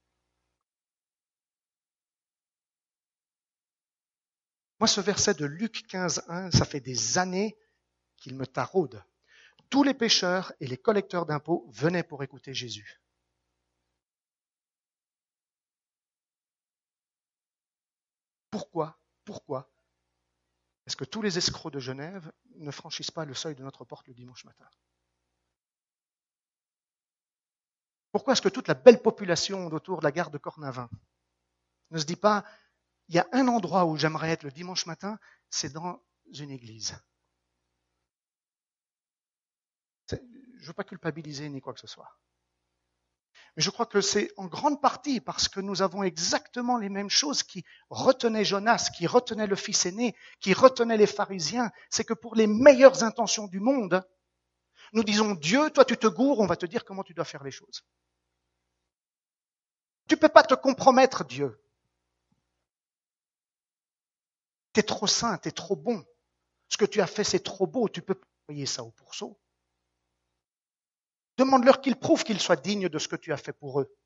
S1: Moi, ce verset de Luc 15:1, ça fait des années qu'il me taraude. Tous les pécheurs et les collecteurs d'impôts venaient pour écouter Jésus. Pourquoi est-ce que tous les escrocs de Genève ne franchissent pas le seuil de notre porte le dimanche matin? Pourquoi est-ce que toute la belle population autour de la gare de Cornavin ne se dit pas, il y a un endroit où j'aimerais être le dimanche matin, c'est dans une église. Je ne veux pas culpabiliser ni quoi que ce soit. Mais je crois que c'est en grande partie parce que nous avons exactement les mêmes choses qui retenaient Jonas, qui retenaient le fils aîné, qui retenaient les pharisiens. C'est que pour les meilleures intentions du monde, nous disons Dieu, toi tu te gourres, on va te dire comment tu dois faire les choses. Tu ne peux pas te compromettre, Dieu. Tu es trop saint, tu es trop bon. Ce que tu as fait, c'est trop beau, tu peux pas payer ça au pourceau. Demande-leur qu'ils prouvent qu'ils soient dignes de ce que tu as fait pour eux.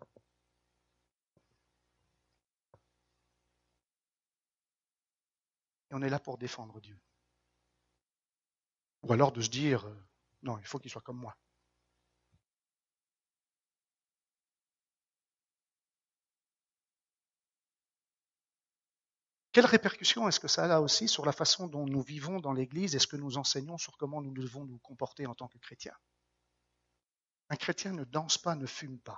S1: Et on est là pour défendre Dieu. Ou alors de se dire, non, il faut qu'il soit comme moi. Quelles répercussions est-ce que ça a aussi sur la façon dont nous vivons dans l'Église et ce que nous enseignons sur comment nous devons nous comporter en tant que chrétiens? Un chrétien ne danse pas, ne fume pas.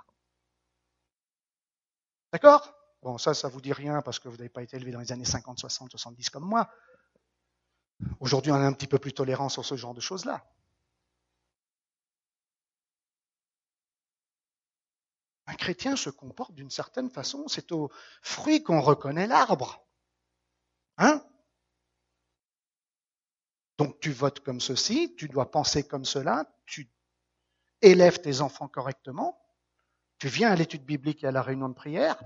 S1: D'accord? Bon, ça vous dit rien parce que vous n'avez pas été élevé dans les années 50, 60, 70 comme moi. Aujourd'hui, on est un petit peu plus tolérant sur ce genre de choses-là. Un chrétien se comporte d'une certaine façon, c'est au fruit qu'on reconnaît l'arbre. Hein? Donc tu votes comme ceci, tu dois penser comme cela, tu élèves tes enfants correctement, tu viens à l'étude biblique et à la réunion de prière.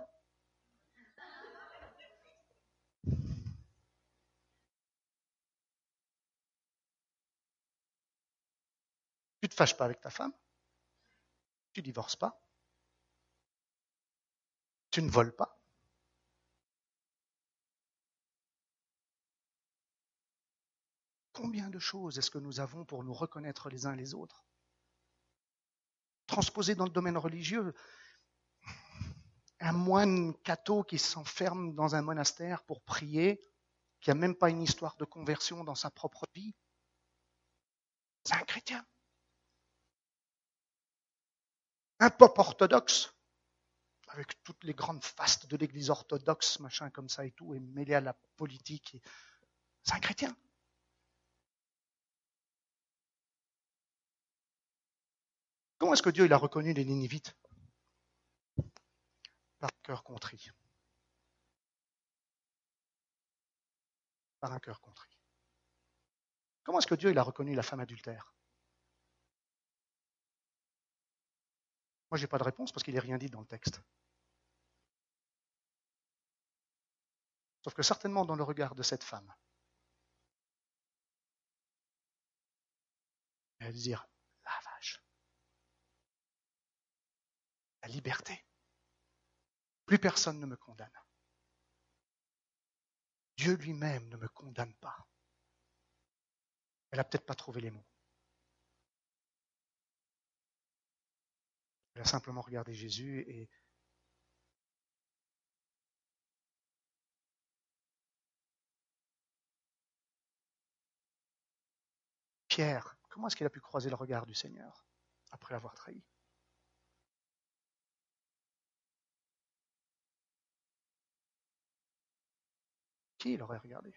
S1: Tu ne te fâches pas avec ta femme, tu ne divorces pas, tu ne voles pas. Combien de choses est-ce que nous avons pour nous reconnaître les uns les autres? Transposé dans le domaine religieux, un moine catho qui s'enferme dans un monastère pour prier, qui n'a même pas une histoire de conversion dans sa propre vie, c'est un chrétien. Un pope orthodoxe, avec toutes les grandes fastes de l'église orthodoxe, machin comme ça et tout, et mêlé à la politique, c'est un chrétien. Comment est-ce que Dieu il a reconnu les Ninivites? Par un cœur contrit. Par un cœur contrit. Comment est-ce que Dieu il a reconnu la femme adultère? Moi, je n'ai pas de réponse parce qu'il n'est rien dit dans le texte. Sauf que certainement dans le regard de cette femme, elle va dire, la vache, la liberté. Plus personne ne me condamne. Dieu lui-même ne me condamne pas. Elle n'a peut-être pas trouvé les mots. Elle a simplement regardé Jésus et Pierre, comment est-ce qu'il a pu croiser le regard du Seigneur après l'avoir trahi? Qui l'aurait regardé?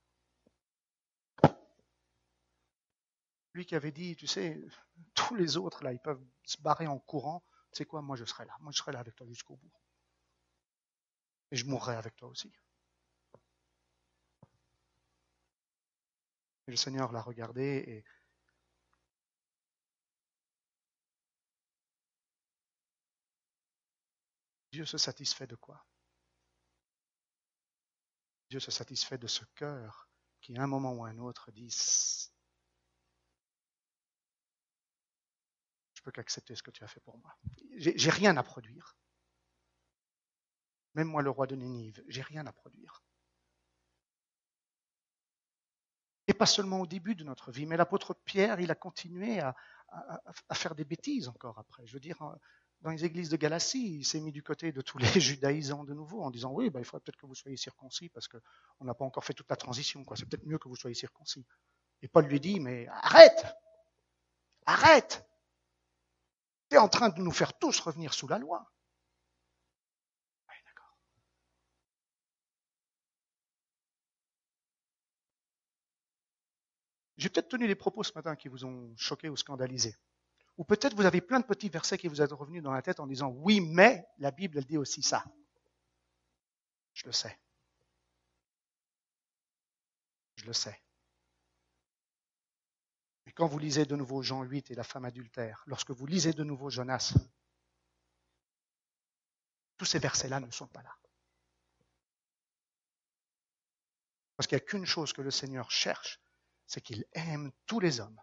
S1: Lui qui avait dit, tu sais, tous les autres, là, ils peuvent se barrer en courant. Tu sais quoi, moi je serai là. Moi je serai là avec toi jusqu'au bout. Et je mourrai avec toi aussi. Et le Seigneur l'a regardé et Dieu se satisfait de quoi? Dieu se satisfait de ce cœur qui, à un moment ou à un autre, dit je peux qu'accepter ce que tu as fait pour moi. J'ai rien à produire. Même moi, le roi de Nénive, j'ai rien à produire. Et pas seulement au début de notre vie, mais l'apôtre Pierre, il a continué à faire des bêtises encore après. Je veux dire, dans les églises de Galatie, il s'est mis du côté de tous les judaïsants de nouveau en disant oui, il faudrait peut-être que vous soyez circoncis parce qu'on n'a pas encore fait toute la transition. C'est peut-être mieux que vous soyez circoncis. Et Paul lui dit mais arrête, arrête, tu es en train de nous faire tous revenir sous la loi. Oui, d'accord. J'ai peut-être tenu des propos ce matin qui vous ont choqué ou scandalisé. Ou peut-être vous avez plein de petits versets qui vous sont revenus dans la tête en disant oui, mais la Bible, elle dit aussi ça. Je le sais. Je le sais. Mais quand vous lisez de nouveau Jean 8 et la femme adultère, lorsque vous lisez de nouveau Jonas, tous ces versets-là ne sont pas là. Parce qu'il n'y a qu'une chose que le Seigneur cherche, c'est qu'il aime tous les hommes.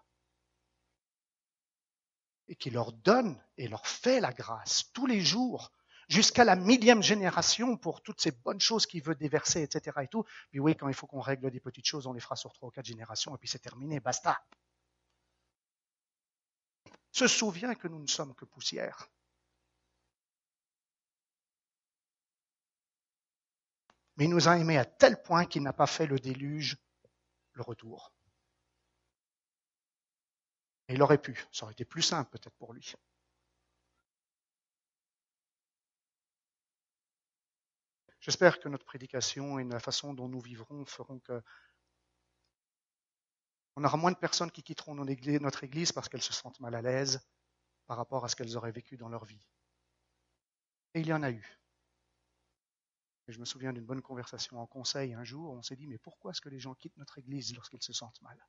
S1: Et qu'il leur donne et leur fait la grâce tous les jours, jusqu'à la 1000e génération pour toutes ces bonnes choses qu'il veut déverser, etc. Et tout. Puis oui, quand il faut qu'on règle des petites choses, on les fera sur 3 ou 4 générations et puis c'est terminé, basta. Se souvient que nous ne sommes que poussière. Mais il nous a aimés à tel point qu'il n'a pas fait le déluge, le retour. Et il aurait pu, ça aurait été plus simple peut-être pour lui. J'espère que notre prédication et la façon dont nous vivrons feront que on aura moins de personnes qui quitteront notre église parce qu'elles se sentent mal à l'aise par rapport à ce qu'elles auraient vécu dans leur vie. Et il y en a eu. Et je me souviens d'une bonne conversation en conseil un jour, où on s'est dit, mais pourquoi est-ce que les gens quittent notre église lorsqu'ils se sentent mal?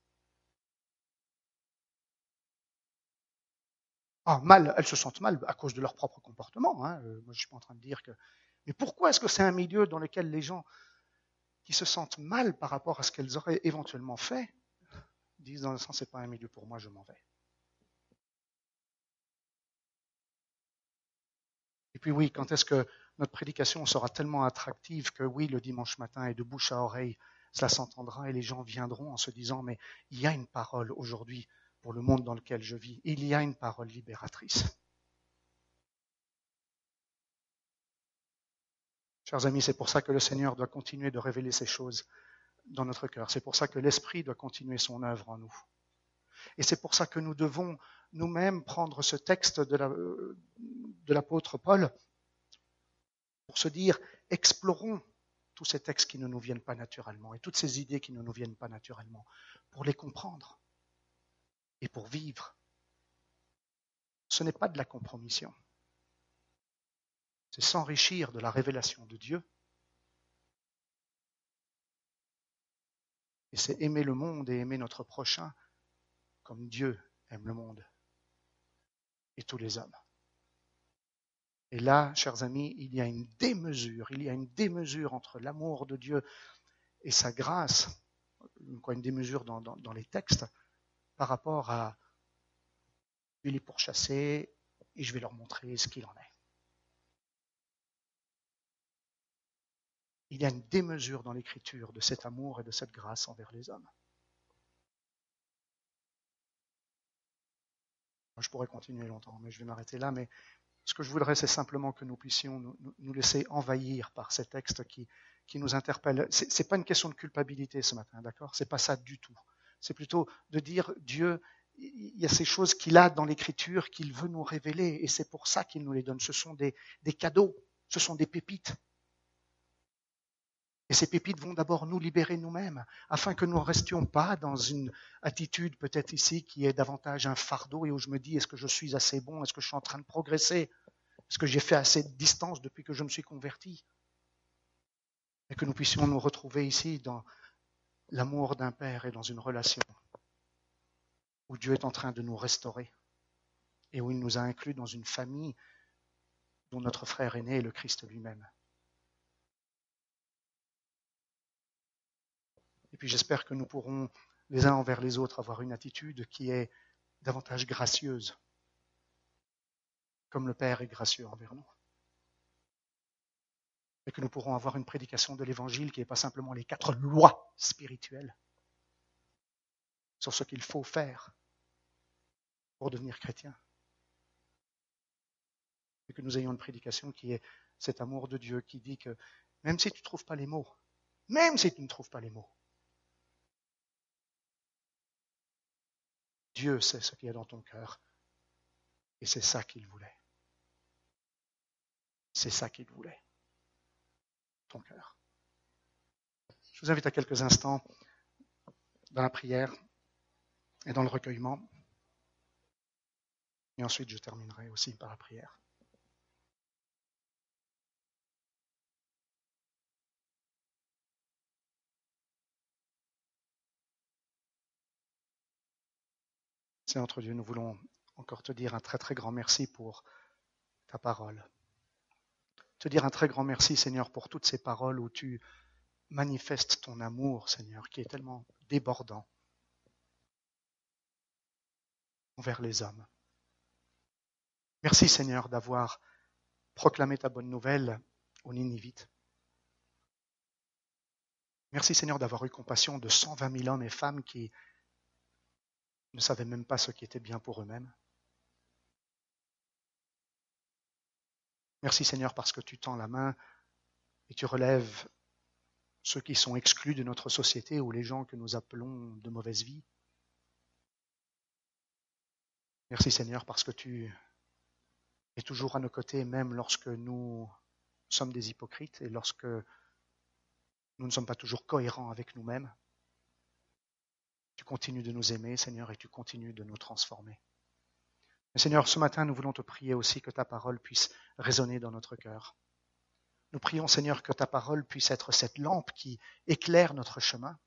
S1: Ah, mal, elles se sentent mal à cause de leur propre comportement. Hein. Moi, je ne suis pas en train de dire que... Mais pourquoi est-ce que c'est un milieu dans lequel les gens qui se sentent mal par rapport à ce qu'elles auraient éventuellement fait disent dans le sens, c'est pas un milieu pour moi, je m'en vais. Et puis oui, quand est-ce que notre prédication sera tellement attractive que oui, le dimanche matin et de bouche à oreille, cela s'entendra et les gens viendront en se disant, mais il y a une parole aujourd'hui pour le monde dans lequel je vis. Il y a une parole libératrice. Chers amis, c'est pour ça que le Seigneur doit continuer de révéler ces choses dans notre cœur. C'est pour ça que l'Esprit doit continuer son œuvre en nous. Et c'est pour ça que nous devons nous-mêmes prendre ce texte de l'apôtre Paul pour se dire, explorons tous ces textes qui ne nous viennent pas naturellement et toutes ces idées qui ne nous viennent pas naturellement, pour les comprendre et pour vivre ce n'est pas de la compromission. C'est s'enrichir de la révélation de Dieu. Et c'est aimer le monde et aimer notre prochain comme Dieu aime le monde et tous les hommes. Et là, chers amis, il y a une démesure entre l'amour de Dieu et sa grâce, une démesure dans les textes, par rapport à je vais les pourchasser et je vais leur montrer ce qu'il en est. Il y a une démesure dans l'Écriture de cet amour et de cette grâce envers les hommes. Je pourrais continuer longtemps, mais je vais m'arrêter là. Mais ce que je voudrais, c'est simplement que nous puissions nous laisser envahir par ces textes qui nous interpellent. Ce n'est pas une question de culpabilité ce matin, d'accord ? Ce n'est pas ça du tout. C'est plutôt de dire, Dieu, il y a ces choses qu'il a dans l'Écriture qu'il veut nous révéler, et c'est pour ça qu'il nous les donne. Ce sont des cadeaux, ce sont des pépites. Et ces pépites vont d'abord nous libérer nous-mêmes, afin que nous ne restions pas dans une attitude peut-être ici qui est davantage un fardeau et où je me dis, est-ce que je suis assez bon? Est-ce que je suis en train de progresser? Est-ce que j'ai fait assez de distance depuis que je me suis converti? Et que nous puissions nous retrouver ici dans l'amour d'un père et dans une relation où Dieu est en train de nous restaurer et où il nous a inclus dans une famille dont notre frère aîné est le Christ lui-même. Et puis j'espère que nous pourrons, les uns envers les autres, avoir une attitude qui est davantage gracieuse, comme le Père est gracieux envers nous. Et que nous pourrons avoir une prédication de l'Évangile qui n'est pas simplement les 4 lois spirituelles sur ce qu'il faut faire pour devenir chrétien. Et que nous ayons une prédication qui est cet amour de Dieu qui dit que même si tu ne trouves pas les mots, Dieu sait ce qu'il y a dans ton cœur. Et c'est ça qu'il voulait. C'est ça qu'il voulait. Ton cœur. Je vous invite à quelques instants dans la prière et dans le recueillement. Et ensuite, je terminerai aussi par la prière. Seigneur notre Dieu, nous voulons encore te dire un très très grand merci pour ta parole. Te dire un très grand merci, Seigneur, pour toutes ces paroles où tu manifestes ton amour, Seigneur, qui est tellement débordant envers les hommes. Merci, Seigneur, d'avoir proclamé ta bonne nouvelle aux Ninivites. Merci, Seigneur, d'avoir eu compassion de 120 000 hommes et femmes qui ne savaient même pas ce qui était bien pour eux-mêmes. Merci, Seigneur, parce que tu tends la main et tu relèves ceux qui sont exclus de notre société ou les gens que nous appelons de mauvaise vie. Merci, Seigneur, parce que tu es toujours à nos côtés, même lorsque nous sommes des hypocrites et lorsque nous ne sommes pas toujours cohérents avec nous-mêmes. Tu continues de nous aimer, Seigneur, et tu continues de nous transformer. Mais Seigneur, ce matin, nous voulons te prier aussi que ta parole puisse résonner dans notre cœur. Nous prions, Seigneur, que ta parole puisse être cette lampe qui éclaire notre chemin.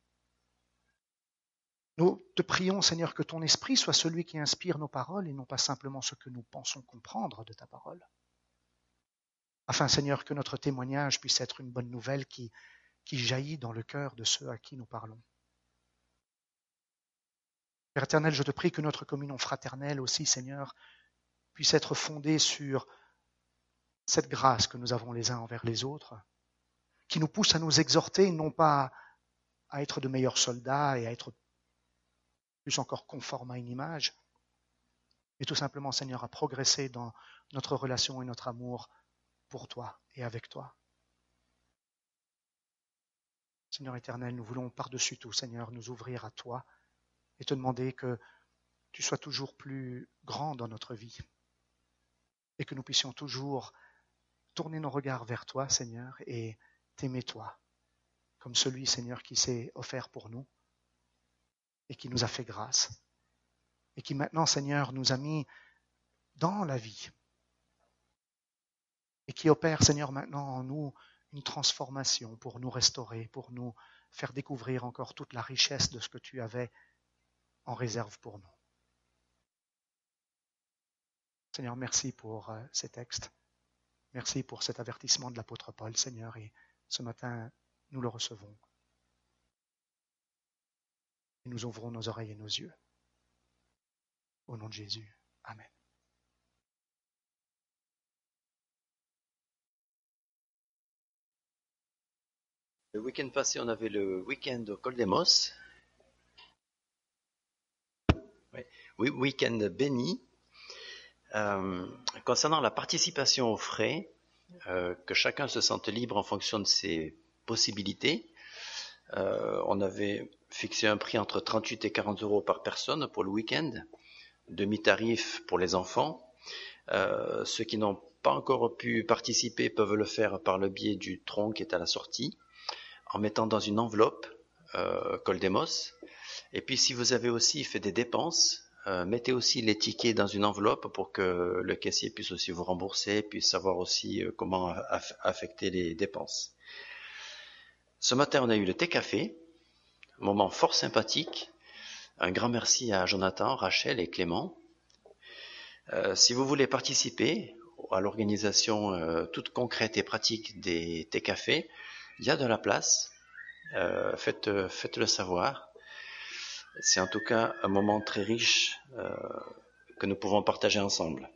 S1: Nous te prions, Seigneur, que ton esprit soit celui qui inspire nos paroles et non pas simplement ce que nous pensons comprendre de ta parole. Afin, Seigneur, que notre témoignage puisse être une bonne nouvelle qui jaillit dans le cœur de ceux à qui nous parlons. Père éternel, je te prie que notre communion fraternelle aussi, Seigneur, puisse être fondée sur cette grâce que nous avons les uns envers les autres, qui nous pousse à nous exhorter, non pas à être de meilleurs soldats et à être plus encore conformes à une image, mais tout simplement, Seigneur, à progresser dans notre relation et notre amour pour toi et avec toi. Seigneur éternel, nous voulons par-dessus tout, Seigneur, nous ouvrir à toi et te demander que tu sois toujours plus grand dans notre vie et que nous puissions toujours tourner nos regards vers toi, Seigneur, et t'aimer toi, comme celui, Seigneur, qui s'est offert pour nous et qui nous a fait grâce et qui maintenant, Seigneur, nous a mis dans la vie et qui opère, Seigneur, maintenant en nous une transformation pour nous restaurer, pour nous faire découvrir encore toute la richesse de ce que tu avais en réserve pour nous. Seigneur, merci pour ces textes. Merci pour cet avertissement de l'apôtre Paul, Seigneur, et ce matin, nous le recevons. Et nous ouvrons nos oreilles et nos yeux. Au nom de Jésus. Amen.
S2: Le week-end passé, on avait le week-end au Col des Mosses. Oui, week-end béni. Concernant la participation aux frais, que chacun se sente libre en fonction de ses possibilités. On avait fixé un prix entre 38 et 40 euros par personne pour le week-end, demi-tarif pour les enfants. Ceux qui n'ont pas encore pu participer peuvent le faire par le biais du tronc qui est à la sortie, en mettant dans une enveloppe Col des Mosses. Et puis si vous avez aussi fait des dépenses, mettez aussi les tickets dans une enveloppe pour que le caissier puisse aussi vous rembourser, puisse savoir aussi comment affecter les dépenses. Ce matin, on a eu le thé-café, moment fort sympathique. Un grand merci à Jonathan, Rachel et Clément. Si vous voulez participer à l'organisation toute concrète et pratique des thé-cafés, il y a de la place. Faites-le savoir. C'est en tout cas un moment très riche que nous pouvons partager ensemble.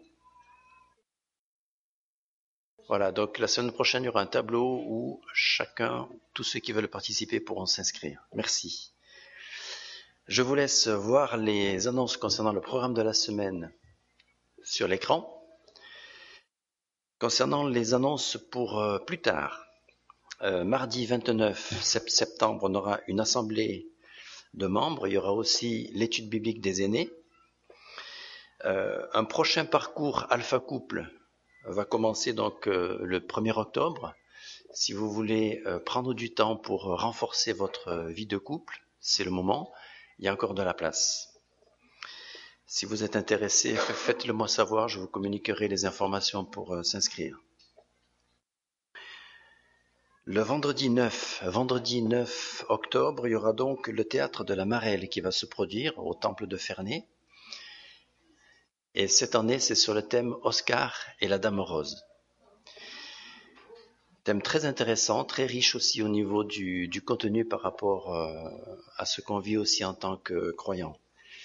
S2: Voilà, donc la semaine prochaine, il y aura un tableau où tous ceux qui veulent participer pourront s'inscrire. Merci. Je vous laisse voir les annonces concernant le programme de la semaine sur l'écran. Concernant les annonces pour plus tard, mardi 29 septembre, on aura une assemblée de membres. Il y aura aussi l'étude biblique des aînés. Un prochain parcours Alpha Couple va commencer donc le 1er octobre. Si vous voulez prendre du temps pour renforcer votre vie de couple, c'est le moment. Il y a encore de la place. Si vous êtes intéressé, faites-le moi savoir. Je vous communiquerai les informations pour s'inscrire. Le vendredi 9 octobre, il y aura donc le théâtre de la Marelle qui va se produire au temple de Ferney. Et cette année, c'est sur le thème Oscar et la Dame Rose. Thème très intéressant, très riche aussi au niveau du contenu par rapport à ce qu'on vit aussi en tant que croyant.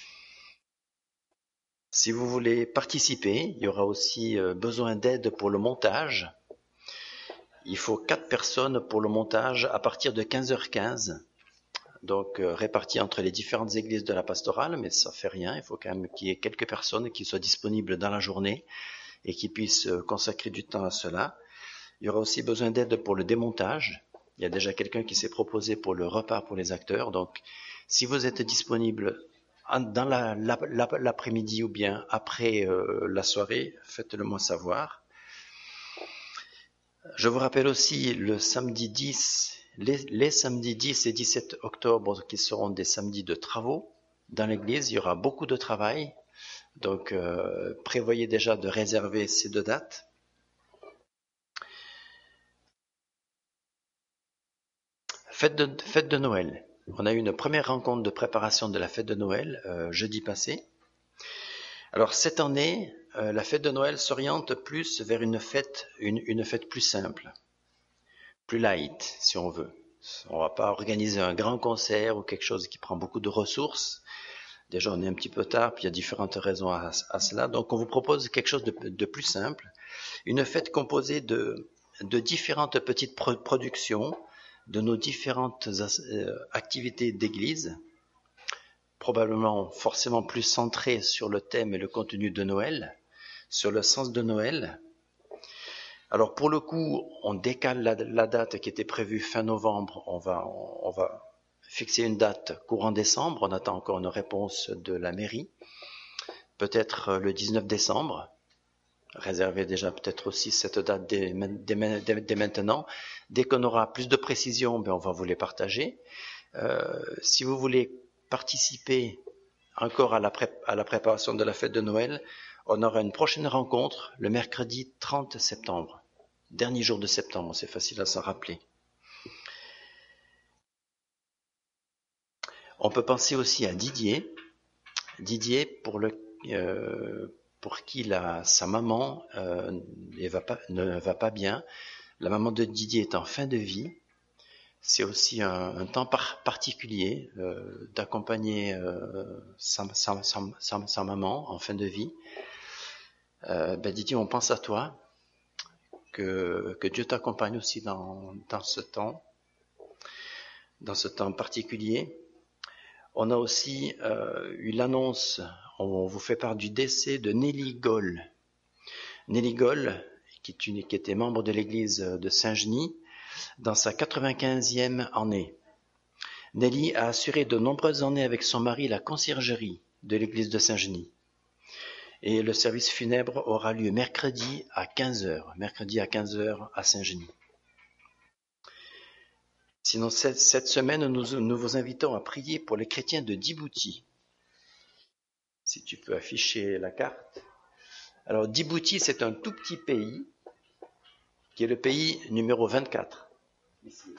S2: Si vous voulez participer, il y aura aussi besoin d'aide pour le montage. Il faut 4 personnes pour le montage à partir de 15h15, donc réparties entre les différentes églises de la pastorale, mais ça fait rien, il faut quand même qu'il y ait quelques personnes qui soient disponibles dans la journée et qui puissent consacrer du temps à cela. Il y aura aussi besoin d'aide pour le démontage. Il y a déjà quelqu'un qui s'est proposé pour le repas pour les acteurs, donc si vous êtes disponible dans l'après-midi ou bien après la soirée, faites-le moi savoir. Je vous rappelle aussi le samedi 10, les samedis 10 et 17 octobre qui seront des samedis de travaux dans l'église. Il y aura beaucoup de travail, donc prévoyez déjà de réserver ces 2 dates. Fête de Noël. On a eu une première rencontre de préparation de la fête de Noël jeudi passé. Alors cette année, la fête de Noël s'oriente plus vers une fête plus simple, plus light si on veut. On va pas organiser un grand concert ou quelque chose qui prend beaucoup de ressources. Déjà on est un petit peu tard, puis il y a différentes raisons à cela. Donc on vous propose quelque chose de plus simple. Une fête composée de différentes petites productions, de nos différentes activités d'église, probablement forcément plus centrées sur le thème et le contenu de Noël, sur le sens de Noël. Alors pour le coup, on décale la date qui était prévue fin novembre, on va fixer une date courant décembre, on attend encore une réponse de la mairie, peut-être le 19 décembre, réservez déjà peut-être aussi cette date dès maintenant. Dès qu'on aura plus de précisions, on va vous les partager. Si vous voulez participer encore à la préparation de la fête de Noël, On aura une prochaine rencontre le mercredi 30 septembre. Dernier jour de septembre, c'est facile à s'en rappeler. On peut penser aussi à Didier. Didier, pour qui sa maman ne va pas bien. La maman de Didier est en fin de vie. C'est aussi un temps particulier d'accompagner sa maman en fin de vie. Didier, on pense à toi. Que Dieu t'accompagne aussi dans ce temps particulier. On a aussi eu l'annonce, on vous fait part du décès de Nelly Goll. Nelly Goll, qui était membre de l'église de Saint-Genis, dans sa 95e année. Nelly a assuré de nombreuses années avec son mari la conciergerie de l'église de Saint-Genis. Et le service funèbre aura lieu mercredi à 15h à Saint-Genis. Sinon, cette semaine, nous vous invitons à prier pour les chrétiens de Djibouti. Si tu peux afficher la carte. Alors, Djibouti, c'est un tout petit pays, qui est le pays numéro 24. Ici.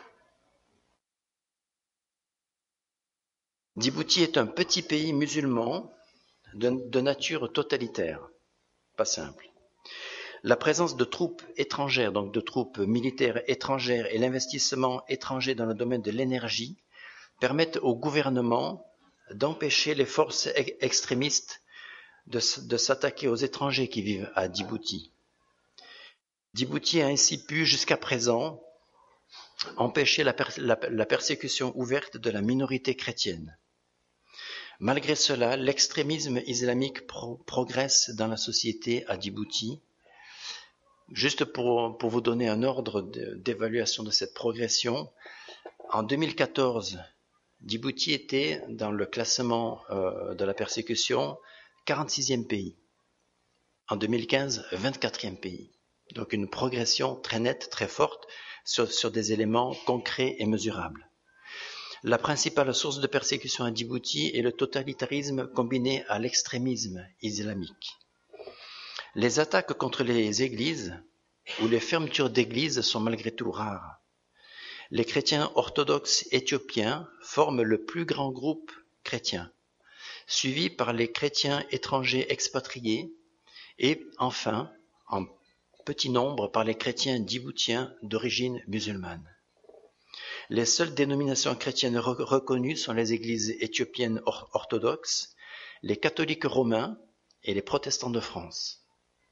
S2: Djibouti est un petit pays musulman de nature totalitaire, pas simple. La présence de troupes étrangères, donc de troupes militaires étrangères et l'investissement étranger dans le domaine de l'énergie permettent au gouvernement d'empêcher les forces extrémistes de s'attaquer aux étrangers qui vivent à Djibouti. Djibouti a ainsi pu, jusqu'à présent, empêcher la persécution ouverte de la minorité chrétienne. Malgré cela, l'extrémisme islamique progresse dans la société à Djibouti. Juste pour vous donner un ordre d'évaluation de cette progression, en 2014, Djibouti était dans le classement de la persécution 46e pays. En 2015, 24e pays. Donc une progression très nette, très forte sur des éléments concrets et mesurables. La principale source de persécution à Djibouti est le totalitarisme combiné à l'extrémisme islamique. Les attaques contre les églises ou les fermetures d'églises sont malgré tout rares. Les chrétiens orthodoxes éthiopiens forment le plus grand groupe chrétien, suivi par les chrétiens étrangers expatriés et enfin, en petit nombre, par les chrétiens djiboutiens d'origine musulmane. Les seules dénominations chrétiennes reconnues sont les églises éthiopiennes orthodoxes, les catholiques romains et les protestants de France.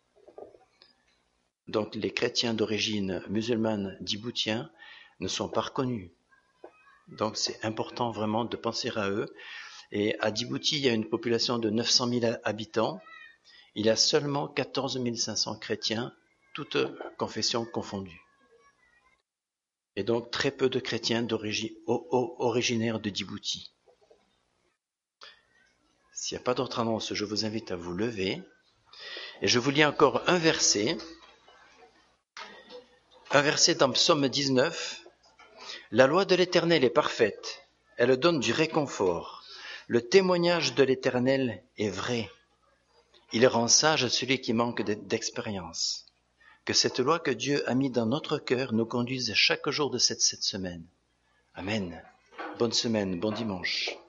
S2: Donc les chrétiens d'origine musulmane djiboutiens ne sont pas reconnus. Donc c'est important vraiment de penser à eux. Et à Djibouti, il y a une population de 900 000 habitants. Il y a seulement 14 500 chrétiens, toutes confessions confondues. Et donc très peu de chrétiens originaires de Djibouti. S'il n'y a pas d'autre annonce, je vous invite à vous lever. Et je vous lis encore un verset dans Psaume 19. La loi de l'Éternel est parfaite, elle donne du réconfort. Le témoignage de l'Éternel est vrai. Il rend sage celui qui manque d'expérience. Que cette loi que Dieu a mise dans notre cœur nous conduise chaque jour de cette semaine. Amen. Bonne semaine, bon dimanche.